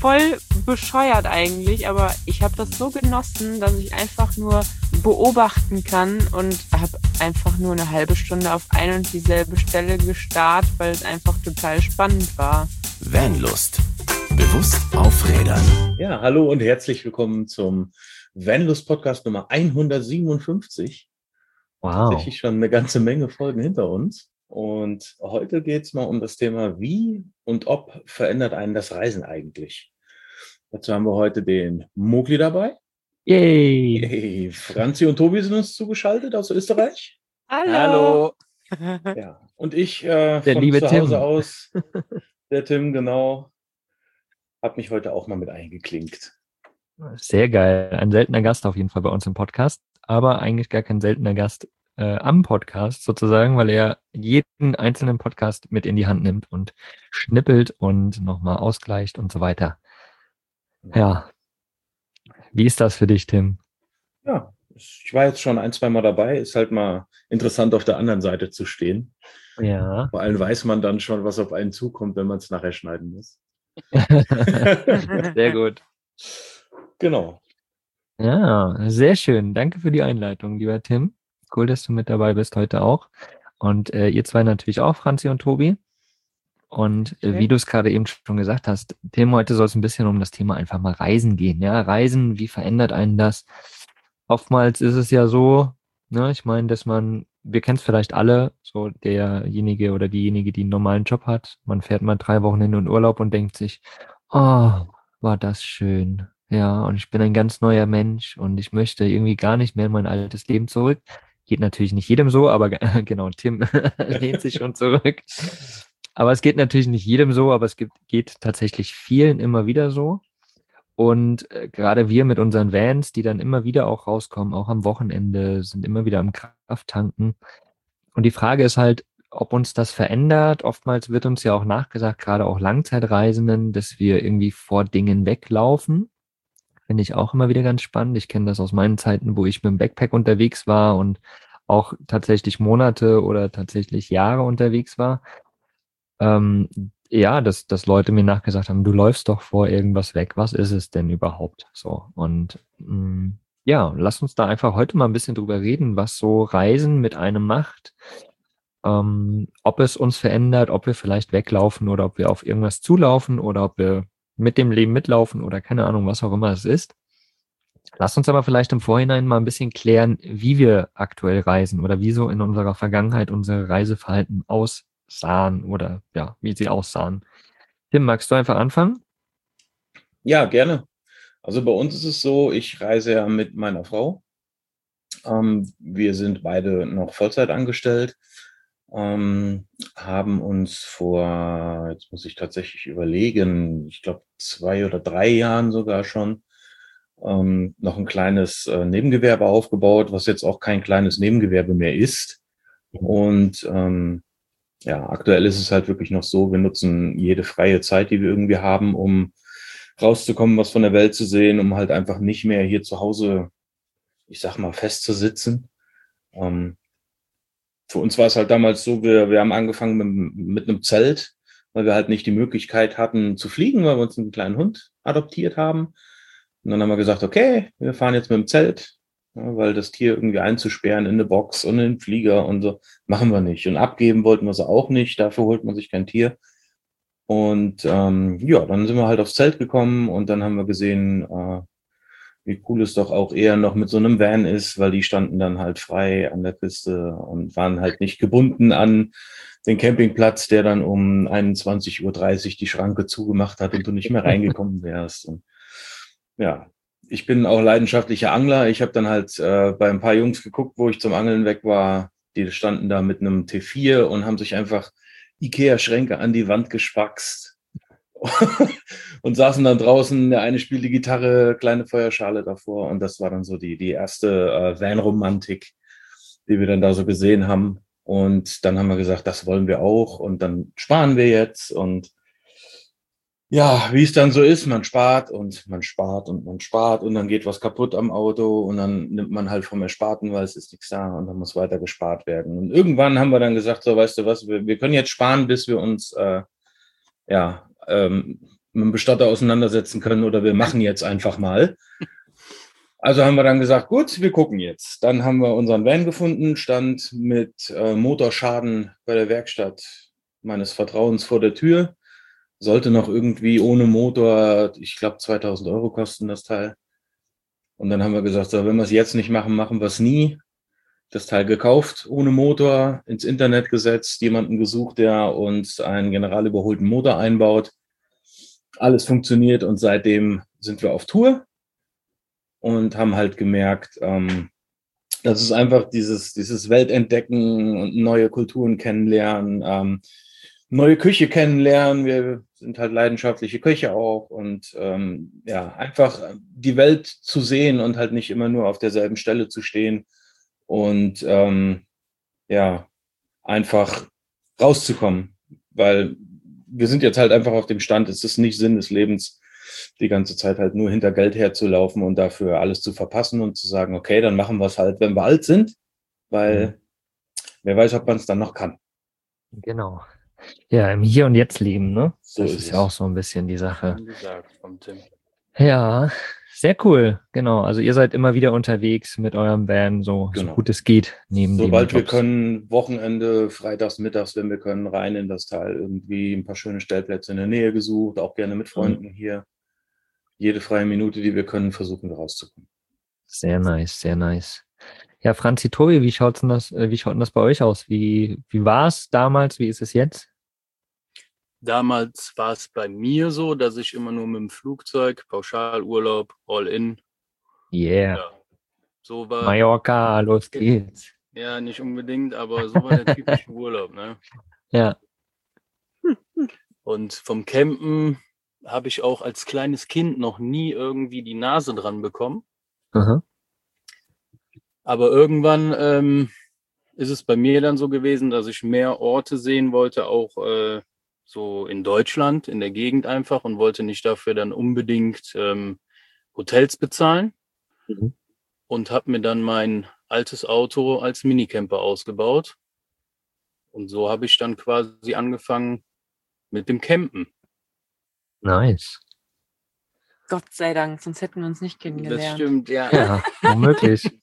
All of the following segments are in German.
voll bescheuert eigentlich, aber ich habe das so genossen, dass ich einfach nur beobachten kann und habe einfach nur eine halbe Stunde auf ein und dieselbe Stelle gestarrt, weil es einfach total spannend war. Vanlust. Bewusst aufrädern. Ja, hallo und herzlich willkommen zum Vanlust Podcast Nummer 157. Wow. Tatsächlich schon eine ganze Menge Folgen hinter uns. Und heute geht es mal um das Thema, wie und ob verändert einen das Reisen eigentlich? Dazu haben wir heute den Mogli dabei. Yay! Hey, Franzi und Tobi sind uns zugeschaltet aus Österreich. Hallo! Ja, und ich Der von liebe zu Hause Tim. aus, der Tim, genau, habe mich heute auch mal mit eingeklinkt. Sehr geil. Ein seltener Gast auf jeden Fall bei uns im Podcast, aber eigentlich gar kein seltener Gast am Podcast sozusagen, weil er jeden einzelnen Podcast mit in die Hand nimmt und schnippelt und nochmal ausgleicht und so weiter. Ja. Wie ist das für dich, Tim? Ja, ich war jetzt schon 1-2 Mal dabei. Ist halt mal interessant, auf der anderen Seite zu stehen. Ja. Vor allem weiß man dann schon, was auf einen zukommt, wenn man es nachher schneiden muss. Sehr gut. Genau. Ja, sehr schön. Danke für die Einleitung, lieber Tim. Cool, dass du mit dabei bist heute auch. Und ihr zwei natürlich auch, Franzi und Tobi. Und wie du es gerade eben schon gesagt hast, Tim, heute soll es ein bisschen um das Thema einfach mal Reisen gehen. Ja, Reisen, wie verändert einen das? Oftmals ist es ja so, ne, ich meine, wir kennen es vielleicht alle, so derjenige oder diejenige, die einen normalen Job hat. Man fährt mal 3 Wochen in den Urlaub und denkt sich, oh, war das schön. Ja, und ich bin ein ganz neuer Mensch und ich möchte irgendwie gar nicht mehr in mein altes Leben zurück. Geht natürlich nicht jedem so, aber genau, Tim lehnt sich schon zurück. Aber es geht natürlich nicht jedem so, aber geht tatsächlich vielen immer wieder so. Und gerade wir mit unseren Vans, die dann immer wieder auch rauskommen, auch am Wochenende, sind immer wieder am Krafttanken. Und die Frage ist halt, ob uns das verändert. Oftmals wird uns ja auch nachgesagt, gerade auch Langzeitreisenden, dass wir irgendwie vor Dingen weglaufen. Finde ich auch immer wieder ganz spannend. Ich kenne das aus meinen Zeiten, wo ich mit dem Backpack unterwegs war und auch tatsächlich Monate oder tatsächlich Jahre unterwegs war. Ja, dass Leute mir nachgesagt haben, du läufst doch vor irgendwas weg. Was ist es denn überhaupt? So. Und ja, lass uns da einfach heute mal ein bisschen drüber reden, was so Reisen mit einem macht. Ob es uns verändert, ob wir vielleicht weglaufen oder ob wir auf irgendwas zulaufen oder ob wir mit dem Leben mitlaufen oder keine Ahnung, was auch immer es ist. Lass uns aber vielleicht im Vorhinein mal ein bisschen klären, wie wir aktuell reisen oder wie so in unserer Vergangenheit unsere Reiseverhalten aussahen oder ja, wie sie aussahen. Tim, magst du einfach anfangen? Ja, gerne. Also bei uns ist es so, ich reise ja mit meiner Frau. Wir sind beide noch Vollzeit angestellt, haben uns vor, jetzt muss ich tatsächlich überlegen, ich glaube 2 oder 3 Jahren sogar schon, noch ein kleines Nebengewerbe aufgebaut, was jetzt auch kein kleines Nebengewerbe mehr ist. Und ja, aktuell ist es halt wirklich noch so, wir nutzen jede freie Zeit, die wir irgendwie haben, um rauszukommen, was von der Welt zu sehen, um halt einfach nicht mehr hier zu Hause, ich sag mal, festzusitzen. Für uns war es halt damals so, wir haben angefangen mit einem Zelt, weil wir halt nicht die Möglichkeit hatten zu fliegen, weil wir uns einen kleinen Hund adoptiert haben. Und dann haben wir gesagt, okay, wir fahren jetzt mit dem Zelt, ja, weil das Tier irgendwie einzusperren in eine Box und in den Flieger und so, machen wir nicht. Und abgeben wollten wir sie auch nicht, dafür holt man sich kein Tier. Und ja, dann sind wir halt aufs Zelt gekommen und dann haben wir gesehen, wie cool es doch auch eher noch mit so einem Van ist, weil die standen dann halt frei an der Piste und waren halt nicht gebunden an den Campingplatz, der dann um 21:30 Uhr die Schranke zugemacht hat und du nicht mehr reingekommen wärst. Und ja, ich bin auch leidenschaftlicher Angler. Ich habe dann halt bei ein paar Jungs geguckt, wo ich zum Angeln weg war. Die standen da mit einem T4 und haben sich einfach Ikea-Schränke an die Wand gespackst und saßen dann draußen. Der eine spielte Gitarre, kleine Feuerschale davor. Und das war dann so die erste Van-Romantik, die wir dann da so gesehen haben. Und dann haben wir gesagt, das wollen wir auch. Und dann sparen wir jetzt. Und ja, wie es dann so ist, man spart und man spart und man spart und dann geht was kaputt am Auto und dann nimmt man halt vom Ersparten, weil es ist nichts da und dann muss weiter gespart werden. Und irgendwann haben wir dann gesagt, so weißt du was, wir können jetzt sparen, bis wir uns mit dem Bestatter auseinandersetzen können oder wir machen jetzt einfach mal. Also haben wir dann gesagt, gut, wir gucken jetzt. Dann haben wir unseren Van gefunden, stand mit Motorschaden bei der Werkstatt meines Vertrauens vor der Tür. Sollte noch irgendwie ohne Motor, ich glaube 2.000 Euro kosten das Teil. Und dann haben wir gesagt, so, wenn wir es jetzt nicht machen, machen wir es nie. Das Teil gekauft, ohne Motor, ins Internet gesetzt, jemanden gesucht, der uns einen general überholten Motor einbaut. Alles funktioniert und seitdem sind wir auf Tour und haben halt gemerkt, das ist einfach dieses Weltentdecken und neue Kulturen kennenlernen, neue Küche kennenlernen. Wir sind halt leidenschaftliche Köche auch und einfach die Welt zu sehen und halt nicht immer nur auf derselben Stelle zu stehen und einfach rauszukommen, weil wir sind jetzt halt einfach auf dem Stand, es ist nicht Sinn des Lebens, die ganze Zeit halt nur hinter Geld herzulaufen und dafür alles zu verpassen und zu sagen, okay, dann machen wir es halt, wenn wir alt sind, weil wer weiß, ob man es dann noch kann. Genau. Ja, im Hier und Jetzt leben, ne? So das ist ist es. ja auch so ein bisschen die Sache. Wie gesagt, vom Tim. Ja, sehr cool. Genau. Also ihr seid immer wieder unterwegs mit eurem Van, so Genau. gut es geht, neben Sobald wir Jobs. können, Wochenende, freitags, mittags, wenn wir können, rein in das Teil. Irgendwie ein paar schöne Stellplätze in der Nähe gesucht, auch gerne mit Freunden hier. Jede freie Minute, die wir können, versuchen wir rauszukommen. Sehr nice, sehr nice. Ja, Franzi, Tobi, wie schaut denn das bei euch aus? Wie war es damals? Wie ist es jetzt? Damals war es bei mir so, dass ich immer nur mit dem Flugzeug, Pauschalurlaub, All-in. Yeah. Ja, so war. Mallorca, los geht's. Ja, nicht unbedingt, aber so war der typische Urlaub, ne? Ja. Und vom Campen habe ich auch als kleines Kind noch nie irgendwie die Nase dran bekommen. Aha. Aber irgendwann ist es bei mir dann so gewesen, dass ich mehr Orte sehen wollte, auch so in Deutschland, in der Gegend einfach, und wollte nicht dafür dann unbedingt Hotels bezahlen. Mhm. Und habe mir dann mein altes Auto als Minicamper ausgebaut. Und so habe ich dann quasi angefangen mit dem Campen. Nice. Gott sei Dank, sonst hätten wir uns nicht kennengelernt. Das stimmt, ja. Ja, womöglich.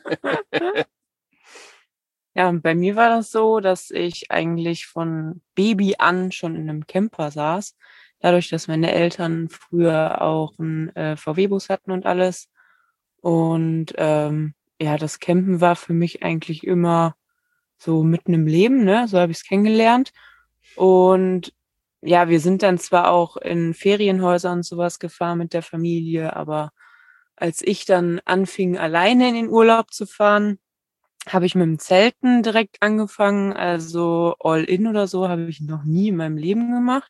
Ja, und bei mir war das so, dass ich eigentlich von Baby an schon in einem Camper saß. Dadurch, dass meine Eltern früher auch einen VW-Bus hatten und alles. Und das Campen war für mich eigentlich immer so mitten im Leben, ne? So habe ich es kennengelernt. Und ja, wir sind dann zwar auch in Ferienhäusern und sowas gefahren mit der Familie, aber als ich dann anfing, alleine in den Urlaub zu fahren, habe ich mit dem Zelten direkt angefangen. Also All-in oder so habe ich noch nie in meinem Leben gemacht.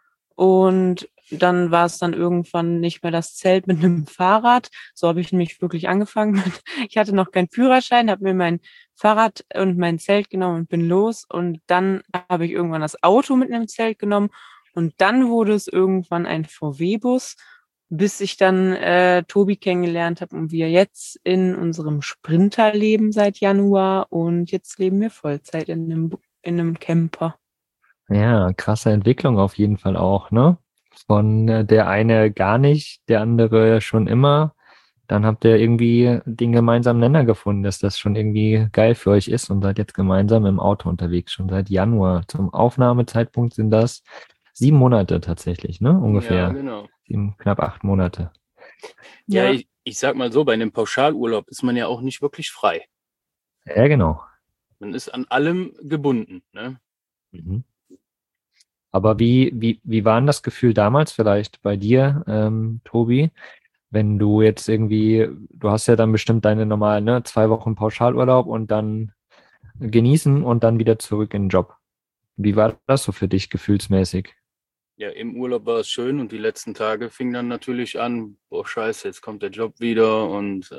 Und dann war es dann irgendwann nicht mehr das Zelt mit einem Fahrrad. So habe ich nämlich wirklich angefangen. Ich hatte noch keinen Führerschein, habe mir mein Fahrrad und mein Zelt genommen und bin los. Und dann habe ich irgendwann das Auto mit einem Zelt genommen. Und dann wurde es irgendwann ein VW-Bus, bis ich dann Tobi kennengelernt habe und wir jetzt in unserem Sprinter leben seit Januar. Und jetzt leben wir Vollzeit in einem Camper. Ja, krasse Entwicklung auf jeden Fall auch, ne? Von der eine gar nicht, der andere schon immer. Dann habt ihr irgendwie den gemeinsamen Nenner gefunden, dass das schon irgendwie geil für euch ist und seid jetzt gemeinsam im Auto unterwegs, schon seit Januar. Zum Aufnahmezeitpunkt sind das 7 Monate tatsächlich, ne? Ungefähr. Ja, genau. knapp 8 Monate. Ja, ich sag mal so, bei einem Pauschalurlaub ist man ja auch nicht wirklich frei. Ja, genau. Man ist an allem gebunden, ne? Mhm. Aber wie war denn das Gefühl damals vielleicht bei dir, Tobi, wenn du jetzt irgendwie, du hast ja dann bestimmt deine normalen, ne, 2 Wochen Pauschalurlaub und dann genießen und dann wieder zurück in den Job. Wie war das so für dich gefühlsmäßig? Ja, im Urlaub war es schön und die letzten Tage fing dann natürlich an, boah, scheiße, jetzt kommt der Job wieder und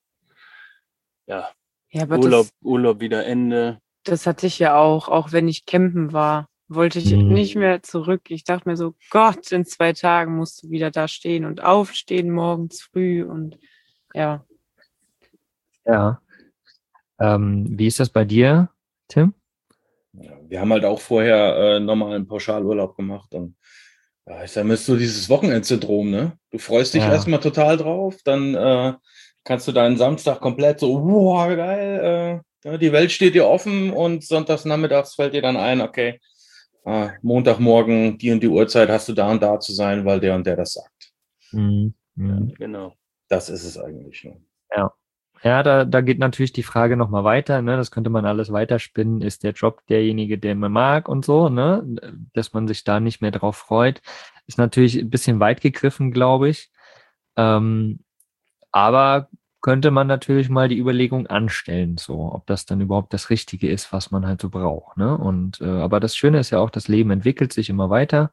Ja, aber Urlaub wieder Ende. das hatte ich ja auch wenn ich campen war, wollte ich nicht mehr zurück. Ich dachte mir so, Gott, in 2 Tagen musst du wieder da stehen und aufstehen morgens früh und ja. Ja. Wie ist das bei dir, Tim? Ja, wir haben halt auch vorher normalen Pauschalurlaub gemacht und Ja, ist ja immer so dieses Wochenendsyndrom, ne? Du freust dich Ja. erstmal total drauf, dann kannst du deinen Samstag komplett so, wow, geil, ja, die Welt steht dir offen und sonntags nachmittags fällt dir dann ein, okay, Montagmorgen, die und die Uhrzeit hast du da und da zu sein, weil der und der das sagt. Mhm. Ja, Mhm. genau. Das ist es eigentlich. Ne? Ja. Ja, da geht natürlich die Frage nochmal weiter, ne? Das könnte man alles weiterspinnen. Ist der Job derjenige, den man mag und so, ne? Dass man sich da nicht mehr drauf freut, ist natürlich ein bisschen weit gegriffen, glaube ich. Aber könnte man natürlich mal die Überlegung anstellen, so, ob das dann überhaupt das Richtige ist, was man halt so braucht, ne? Und, aber das Schöne ist ja auch, das Leben entwickelt sich immer weiter.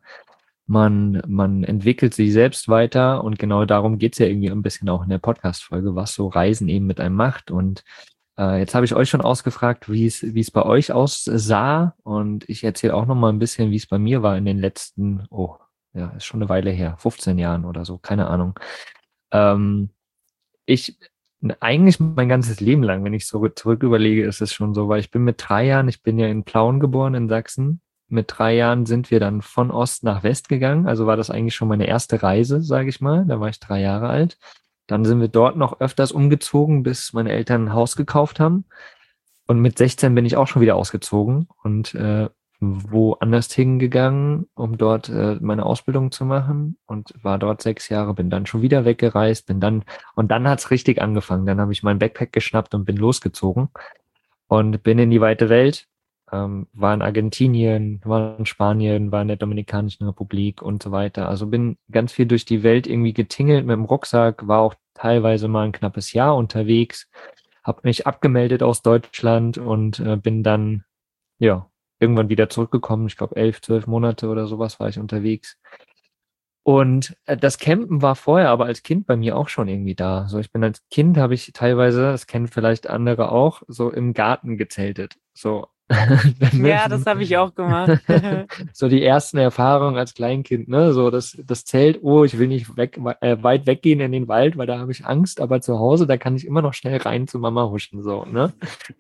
Man entwickelt sich selbst weiter und genau darum geht's ja irgendwie ein bisschen auch in der Podcast-Folge, was so Reisen eben mit einem macht. Und jetzt habe ich euch schon ausgefragt, wie es bei euch aussah und ich erzähle auch noch mal ein bisschen, wie es bei mir war in den letzten, oh, ja, ist schon eine Weile her, 15 Jahren oder so, keine Ahnung. Ähm, ich eigentlich mein ganzes Leben lang, wenn ich so zurück überlege, ist es schon so, weil ich bin mit 3 Jahren, ich bin ja in Plauen geboren in Sachsen. Mit 3 Jahren sind wir dann von Ost nach West gegangen. Also war das eigentlich schon meine erste Reise, sage ich mal. Da war ich 3 Jahre alt. Dann sind wir dort noch öfters umgezogen, bis meine Eltern ein Haus gekauft haben. Und mit 16 bin ich auch schon wieder ausgezogen und woanders hingegangen, um dort meine Ausbildung zu machen und war dort 6 Jahre, bin dann schon wieder weggereist, und dann hat's richtig angefangen. Dann habe ich mein Backpack geschnappt und bin losgezogen und bin in die weite Welt. War in Argentinien, war in Spanien, war in der Dominikanischen Republik und so weiter. Also bin ganz viel durch die Welt irgendwie getingelt mit dem Rucksack, war auch teilweise mal ein knappes Jahr unterwegs, habe mich abgemeldet aus Deutschland und bin dann, ja, irgendwann wieder zurückgekommen. Ich glaube, 11, 12 Monate oder sowas war ich unterwegs. Und das Campen war vorher aber als Kind bei mir auch schon irgendwie da. So, ich bin als Kind, habe ich teilweise, das kennen vielleicht andere auch, so im Garten gezeltet. So. Ja, das habe ich auch gemacht. So die ersten Erfahrungen als Kleinkind, ne? So das Zelt, oh, ich will nicht weit weggehen in den Wald, weil da habe ich Angst, aber zu Hause, da kann ich immer noch schnell rein zu Mama huschen, so, ne?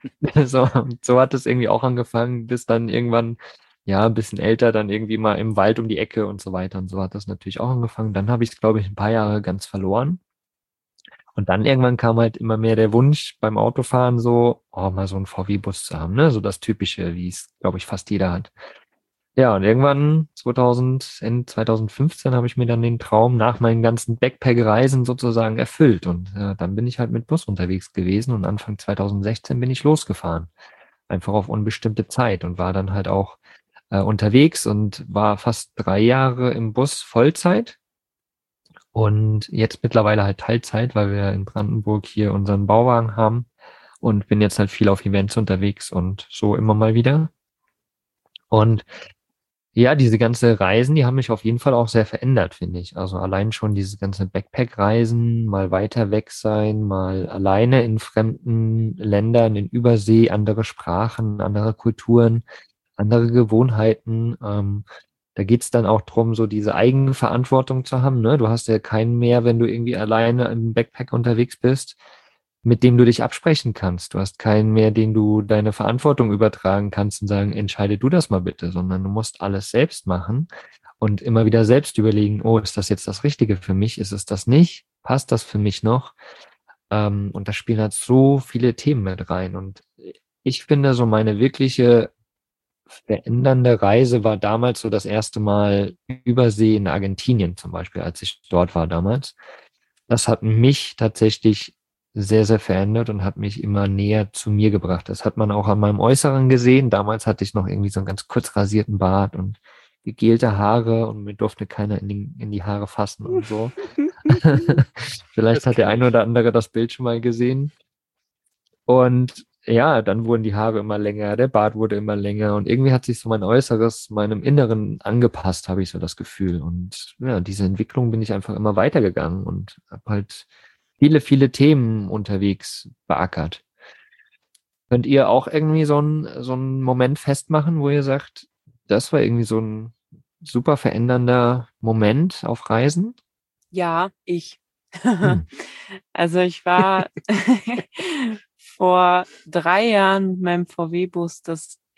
So hat es irgendwie auch angefangen, bis dann irgendwann, ja, ein bisschen älter, dann irgendwie mal im Wald um die Ecke und so weiter. Und so hat das natürlich auch angefangen. Dann habe ich es, glaube ich, ein paar Jahre ganz verloren. Und dann irgendwann kam halt immer mehr der Wunsch beim Autofahren so, oh, mal so einen VW-Bus zu haben, ne? So das Typische, wie es, glaube ich, fast jeder hat. Ja, und irgendwann Ende 2015 habe ich mir dann den Traum nach meinen ganzen Backpack-Reisen sozusagen erfüllt. Und dann bin ich halt mit Bus unterwegs gewesen und Anfang 2016 bin ich losgefahren. Einfach auf unbestimmte Zeit und war dann halt auch unterwegs und war fast 3 Jahre im Bus Vollzeit und jetzt mittlerweile halt Teilzeit, weil wir in Brandenburg hier unseren Bauwagen haben und bin jetzt halt viel auf Events unterwegs und so immer mal wieder. Und ja, diese ganze Reisen, die haben mich auf jeden Fall auch sehr verändert, finde ich. Also allein schon diese ganze Backpack-Reisen, mal weiter weg sein, mal alleine in fremden Ländern, in Übersee, andere Sprachen, andere Kulturen, andere Gewohnheiten. Da geht's dann auch drum, so diese Eigenverantwortung zu haben. Ne? Du hast ja keinen mehr, wenn du irgendwie alleine im Backpack unterwegs bist, mit dem du dich absprechen kannst. Du hast keinen mehr, den du deine Verantwortung übertragen kannst und sagen, entscheide du das mal bitte, sondern du musst alles selbst machen und immer wieder selbst überlegen, oh, ist das jetzt das Richtige für mich? Ist es das nicht? Passt das für mich noch? Und da spielen halt so viele Themen mit rein. Und ich finde, so meine wirkliche verändernde Reise war damals so das erste Mal Übersee in Argentinien zum Beispiel, als ich dort war damals. Das hat mich tatsächlich sehr, sehr verändert und hat mich immer näher zu mir gebracht. Das hat man auch an meinem Äußeren gesehen. Damals hatte ich noch irgendwie so einen ganz kurz rasierten Bart und gegelte Haare und mir durfte keiner in die Haare fassen und so. Vielleicht hat der eine oder andere das Bild schon mal gesehen. Und ja, dann wurden die Haare immer länger, der Bart wurde immer länger und irgendwie hat sich so mein Äußeres meinem Inneren angepasst, habe ich so das Gefühl. Und ja, diese Entwicklung bin ich einfach immer weitergegangen und habe halt viele, viele Themen unterwegs beackert. Könnt ihr auch irgendwie so einen Moment festmachen, wo ihr sagt, das war irgendwie so ein super verändernder Moment auf Reisen? Ja, ich. Hm. Also ich war vor 3 Jahren mit meinem VW-Bus das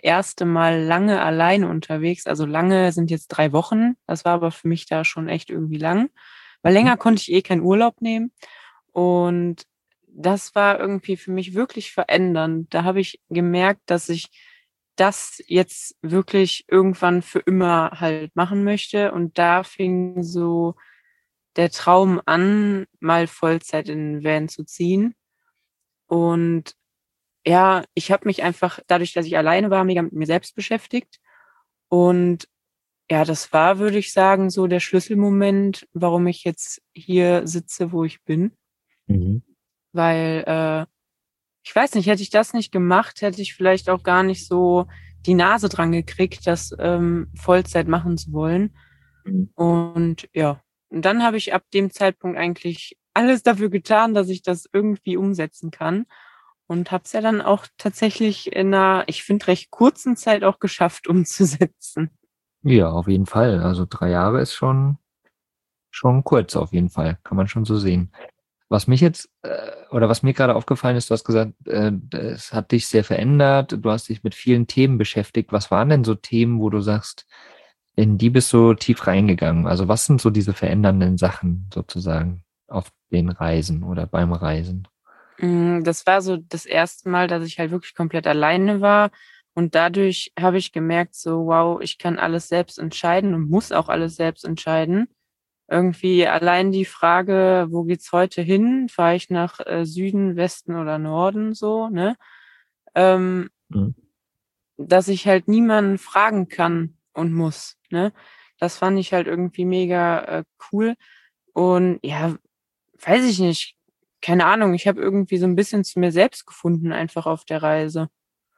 erste Mal lange alleine unterwegs. Also lange sind jetzt 3 Wochen. Das war aber für mich da schon echt irgendwie lang. Weil länger konnte ich keinen Urlaub nehmen. Und das war irgendwie für mich wirklich verändernd. Da habe ich gemerkt, dass ich das jetzt wirklich irgendwann für immer halt machen möchte. Und da fing so der Traum an, mal Vollzeit in den Van zu ziehen. Und ja, ich habe mich einfach, dadurch, dass ich alleine war, mega mit mir selbst beschäftigt. Und ja, das war, würde ich sagen, so der Schlüsselmoment, warum ich jetzt hier sitze, wo ich bin. Mhm. Weil, ich weiß nicht, hätte ich das nicht gemacht, hätte ich vielleicht auch gar nicht so die Nase dran gekriegt, das Vollzeit machen zu wollen. Mhm. Und ja, und dann habe ich ab dem Zeitpunkt eigentlich alles dafür getan, dass ich das irgendwie umsetzen kann. Und habe es ja dann auch tatsächlich in einer, ich finde, recht kurzen Zeit auch geschafft umzusetzen. Ja, auf jeden Fall. Also 3 Jahre ist schon kurz auf jeden Fall. Kann man schon so sehen. Was mich jetzt, oder was mir gerade aufgefallen ist, du hast gesagt, es hat dich sehr verändert. Du hast dich mit vielen Themen beschäftigt. Was waren denn so Themen, wo du sagst, in die bist du tief reingegangen? Also was sind so diese verändernden Sachen sozusagen auf den Reisen oder beim Reisen? Das war so das erste Mal, dass ich halt wirklich komplett alleine war. Und dadurch habe ich gemerkt, so, wow, ich kann alles selbst entscheiden und muss auch alles selbst entscheiden. Irgendwie allein die Frage, wo geht's heute hin? Fahre ich nach Süden, Westen oder Norden, so, ne? Mhm. Dass ich halt niemanden fragen kann und muss, ne? Das fand ich halt irgendwie mega cool. Und ja, weiß ich nicht. Keine Ahnung, ich habe irgendwie so ein bisschen zu mir selbst gefunden, einfach auf der Reise.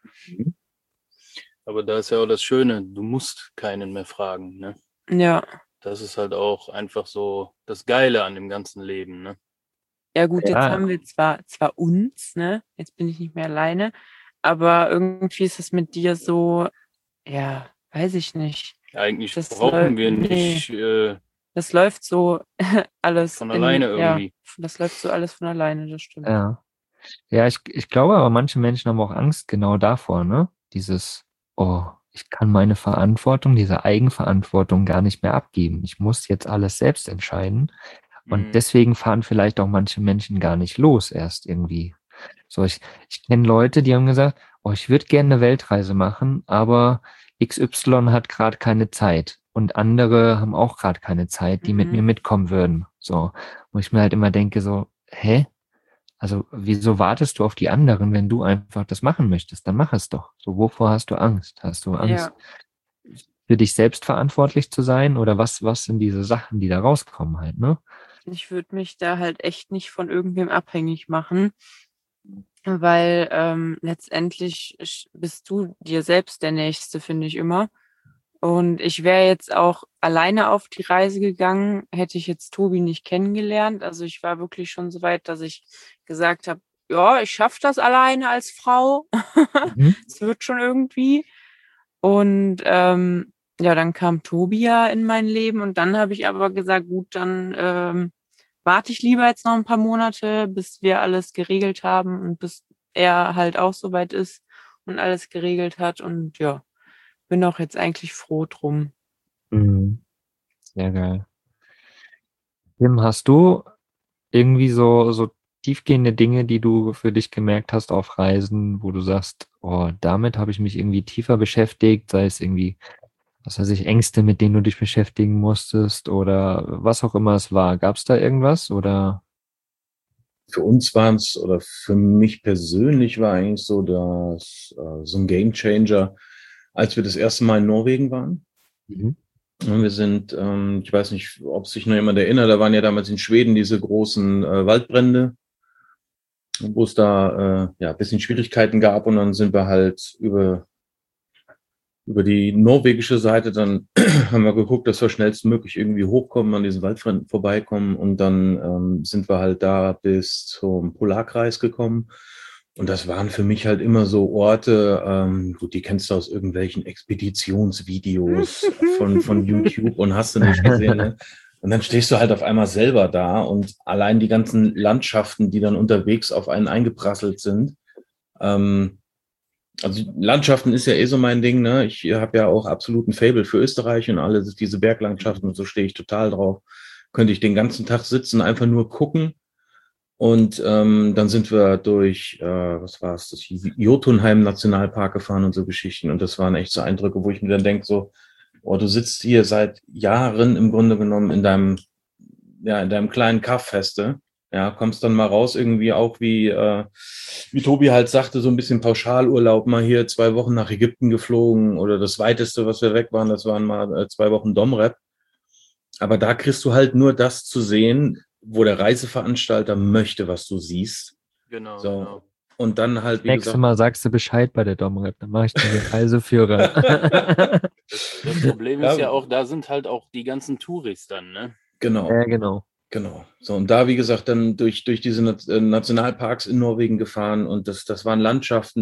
Aber da ist ja auch das Schöne, du musst keinen mehr fragen, ne? Ja, Das ist halt auch einfach so das Geile an dem ganzen Leben, ne? ja gut, jetzt Ja. haben wir zwar uns, ne? Jetzt bin ich nicht mehr alleine, aber irgendwie ist es mit dir so, ja, weiß ich nicht. Eigentlich Das brauchen wir nee. nicht Das läuft so alles von alleine irgendwie. Ja, das läuft so alles von alleine, das stimmt. Ja. Ja, ich glaube aber, manche Menschen haben auch Angst genau davor, ne? Dieses, oh, ich kann meine Verantwortung, diese Eigenverantwortung gar nicht mehr abgeben. Ich muss jetzt alles selbst entscheiden. Und deswegen fahren vielleicht auch manche Menschen gar nicht los erst irgendwie. So, ich kenne Leute, die haben gesagt, oh, ich würde gerne eine Weltreise machen, aber XY hat gerade keine Zeit. Und andere haben auch gerade keine Zeit, die mit mir mitkommen würden. So, wo ich mir halt immer denke, so, hä? Also, wieso wartest du auf die anderen, wenn du einfach das machen möchtest? Dann mach es doch. So, wovor hast du Angst? Hast du Angst, für dich selbst verantwortlich zu sein? Oder was sind diese Sachen, die da rauskommen halt, ne? Ich würde mich da halt echt nicht von irgendwem abhängig machen, weil letztendlich bist du dir selbst der Nächste, finde ich immer. Und ich wäre jetzt auch alleine auf die Reise gegangen, hätte ich jetzt Tobi nicht kennengelernt. Also ich war wirklich schon so weit, dass ich gesagt habe, ja, ich schaffe das alleine als Frau. Es wird schon irgendwie. Und ja, dann kam Tobi ja in mein Leben und dann habe ich aber gesagt, gut, dann warte ich lieber jetzt noch ein paar Monate, bis wir alles geregelt haben und bis er halt auch soweit ist und alles geregelt hat. Und ja, bin auch jetzt eigentlich froh drum. Sehr geil. Tim, hast du irgendwie so tiefgehende Dinge, die du für dich gemerkt hast auf Reisen, wo du sagst, oh, damit habe ich mich irgendwie tiefer beschäftigt, sei es irgendwie, was weiß ich, Ängste, mit denen du dich beschäftigen musstest oder was auch immer es war. Gab es da irgendwas oder? Für uns waren es, oder für mich persönlich war eigentlich so, dass so ein Gamechanger, als wir das erste Mal in Norwegen waren. Und wir sind, ich weiß nicht, ob sich noch jemand erinnert, da waren ja damals in Schweden diese großen Waldbrände, wo es da ja ein bisschen Schwierigkeiten gab, und dann sind wir halt über die norwegische Seite, dann haben wir geguckt, dass wir schnellstmöglich irgendwie hochkommen, an diesen Waldbränden vorbeikommen, und dann sind wir halt da bis zum Polarkreis gekommen. Und das waren für mich halt immer so Orte, gut, die kennst du aus irgendwelchen Expeditionsvideos von YouTube und hast du nicht gesehen, ne? Und dann stehst du halt auf einmal selber da, und allein die ganzen Landschaften, die dann unterwegs auf einen eingeprasselt sind, Also Landschaften ist ja eh so mein Ding, ne? Ich habe ja auch absoluten Faible für Österreich und alle diese Berglandschaften und so stehe ich total drauf. Könnte ich den ganzen Tag sitzen, einfach nur gucken. Und dann sind wir durch, was war es, das Jotunheim Nationalpark gefahren und so Geschichten. Und das waren echt so Eindrücke, wo ich mir dann denke, so, oh, du sitzt hier seit Jahren im Grunde genommen in deinem kleinen Kaff feste. Ja, kommst dann mal raus, irgendwie auch wie Tobi halt sagte, so ein bisschen Pauschalurlaub, mal hier 2 Wochen nach Ägypten geflogen oder das weiteste, was wir weg waren, das waren mal 2 Wochen Domrep. Aber da kriegst du halt nur das zu sehen, wo der Reiseveranstalter möchte, was du siehst. Genau, So. genau. Und dann halt, wie Nächstes gesagt, Mal sagst du Bescheid bei der Domrep, dann mache ich dir den Reiseführer. Das Problem ist ja auch, da sind halt auch die ganzen Touris dann, ne? genau. Ja, genau. Genau. So, und da, wie gesagt, dann durch diese Nationalparks in Norwegen gefahren und das waren Landschaften,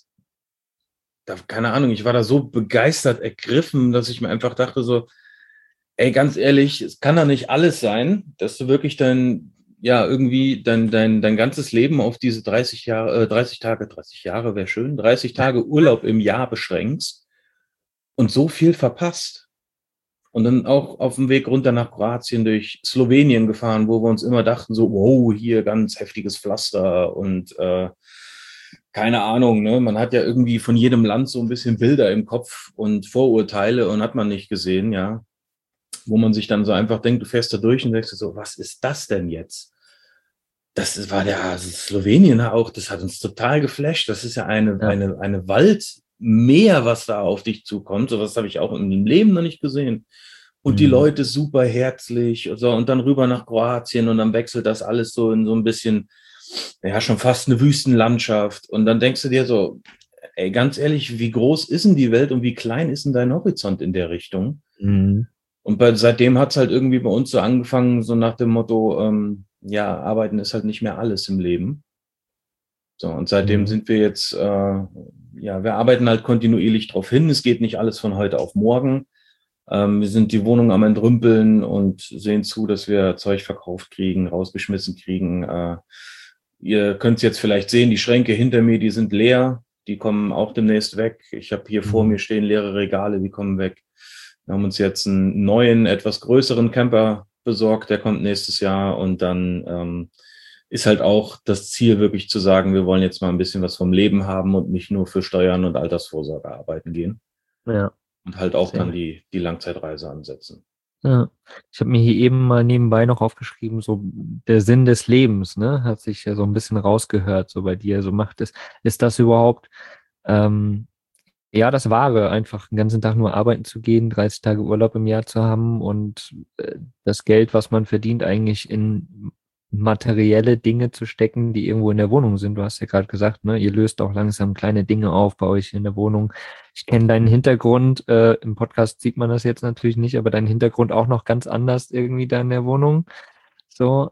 keine Ahnung, ich war da so begeistert ergriffen, dass ich mir einfach dachte so, ey, ganz ehrlich, es kann doch nicht alles sein, dass du wirklich irgendwie dein ganzes Leben auf diese 30 Jahre wäre schön, 30 Tage Urlaub im Jahr beschränkst und so viel verpasst. Und dann auch auf dem Weg runter nach Kroatien durch Slowenien gefahren, wo wir uns immer dachten, so, wow, hier ganz heftiges Pflaster und keine Ahnung, ne? Man hat ja irgendwie von jedem Land so ein bisschen Bilder im Kopf und Vorurteile und hat man nicht gesehen, ja. Wo man sich dann so einfach denkt, du fährst da durch und denkst dir so, was ist das denn jetzt? War Slowenien auch, das hat uns total geflasht. Das ist ja eine Waldmeer, was da auf dich zukommt. Sowas habe ich auch in meinem Leben noch nicht gesehen. Und die Leute super herzlich und so, und dann rüber nach Kroatien und dann wechselt das alles so in so ein bisschen, ja, schon fast eine Wüstenlandschaft. Und dann denkst du dir so, ey, ganz ehrlich, wie groß ist denn die Welt und wie klein ist denn dein Horizont in der Richtung? Mhm. Und seitdem hat es halt irgendwie bei uns so angefangen, so nach dem Motto, ja, arbeiten ist halt nicht mehr alles im Leben. So, und seitdem sind wir jetzt, wir arbeiten halt kontinuierlich drauf hin. Es geht nicht alles von heute auf morgen. Wir sind die Wohnung am Entrümpeln und sehen zu, dass wir Zeug verkauft kriegen, rausgeschmissen kriegen. Ihr könnt es jetzt vielleicht sehen, die Schränke hinter mir, die sind leer. Die kommen auch demnächst weg. Ich habe hier vor mir stehen leere Regale, die kommen weg. Wir haben uns jetzt einen neuen, etwas größeren Camper besorgt, der kommt nächstes Jahr. Und dann ist halt auch das Ziel, wirklich zu sagen, wir wollen jetzt mal ein bisschen was vom Leben haben und nicht nur für Steuern und Altersvorsorge arbeiten gehen. Ja. Und halt auch dann die Langzeitreise ansetzen. Ja. Ich habe mir hier eben mal nebenbei noch aufgeschrieben, so der Sinn des Lebens, ne? Hat sich ja so ein bisschen rausgehört, so bei dir. So ist das überhaupt, das Wahre, einfach den ganzen Tag nur arbeiten zu gehen, 30 Tage Urlaub im Jahr zu haben und das Geld, was man verdient, eigentlich in materielle Dinge zu stecken, die irgendwo in der Wohnung sind. Du hast ja gerade gesagt, ne, ihr löst auch langsam kleine Dinge auf bei euch in der Wohnung. Ich kenne deinen Hintergrund, im Podcast sieht man das jetzt natürlich nicht, aber deinen Hintergrund auch noch ganz anders irgendwie da in der Wohnung. So,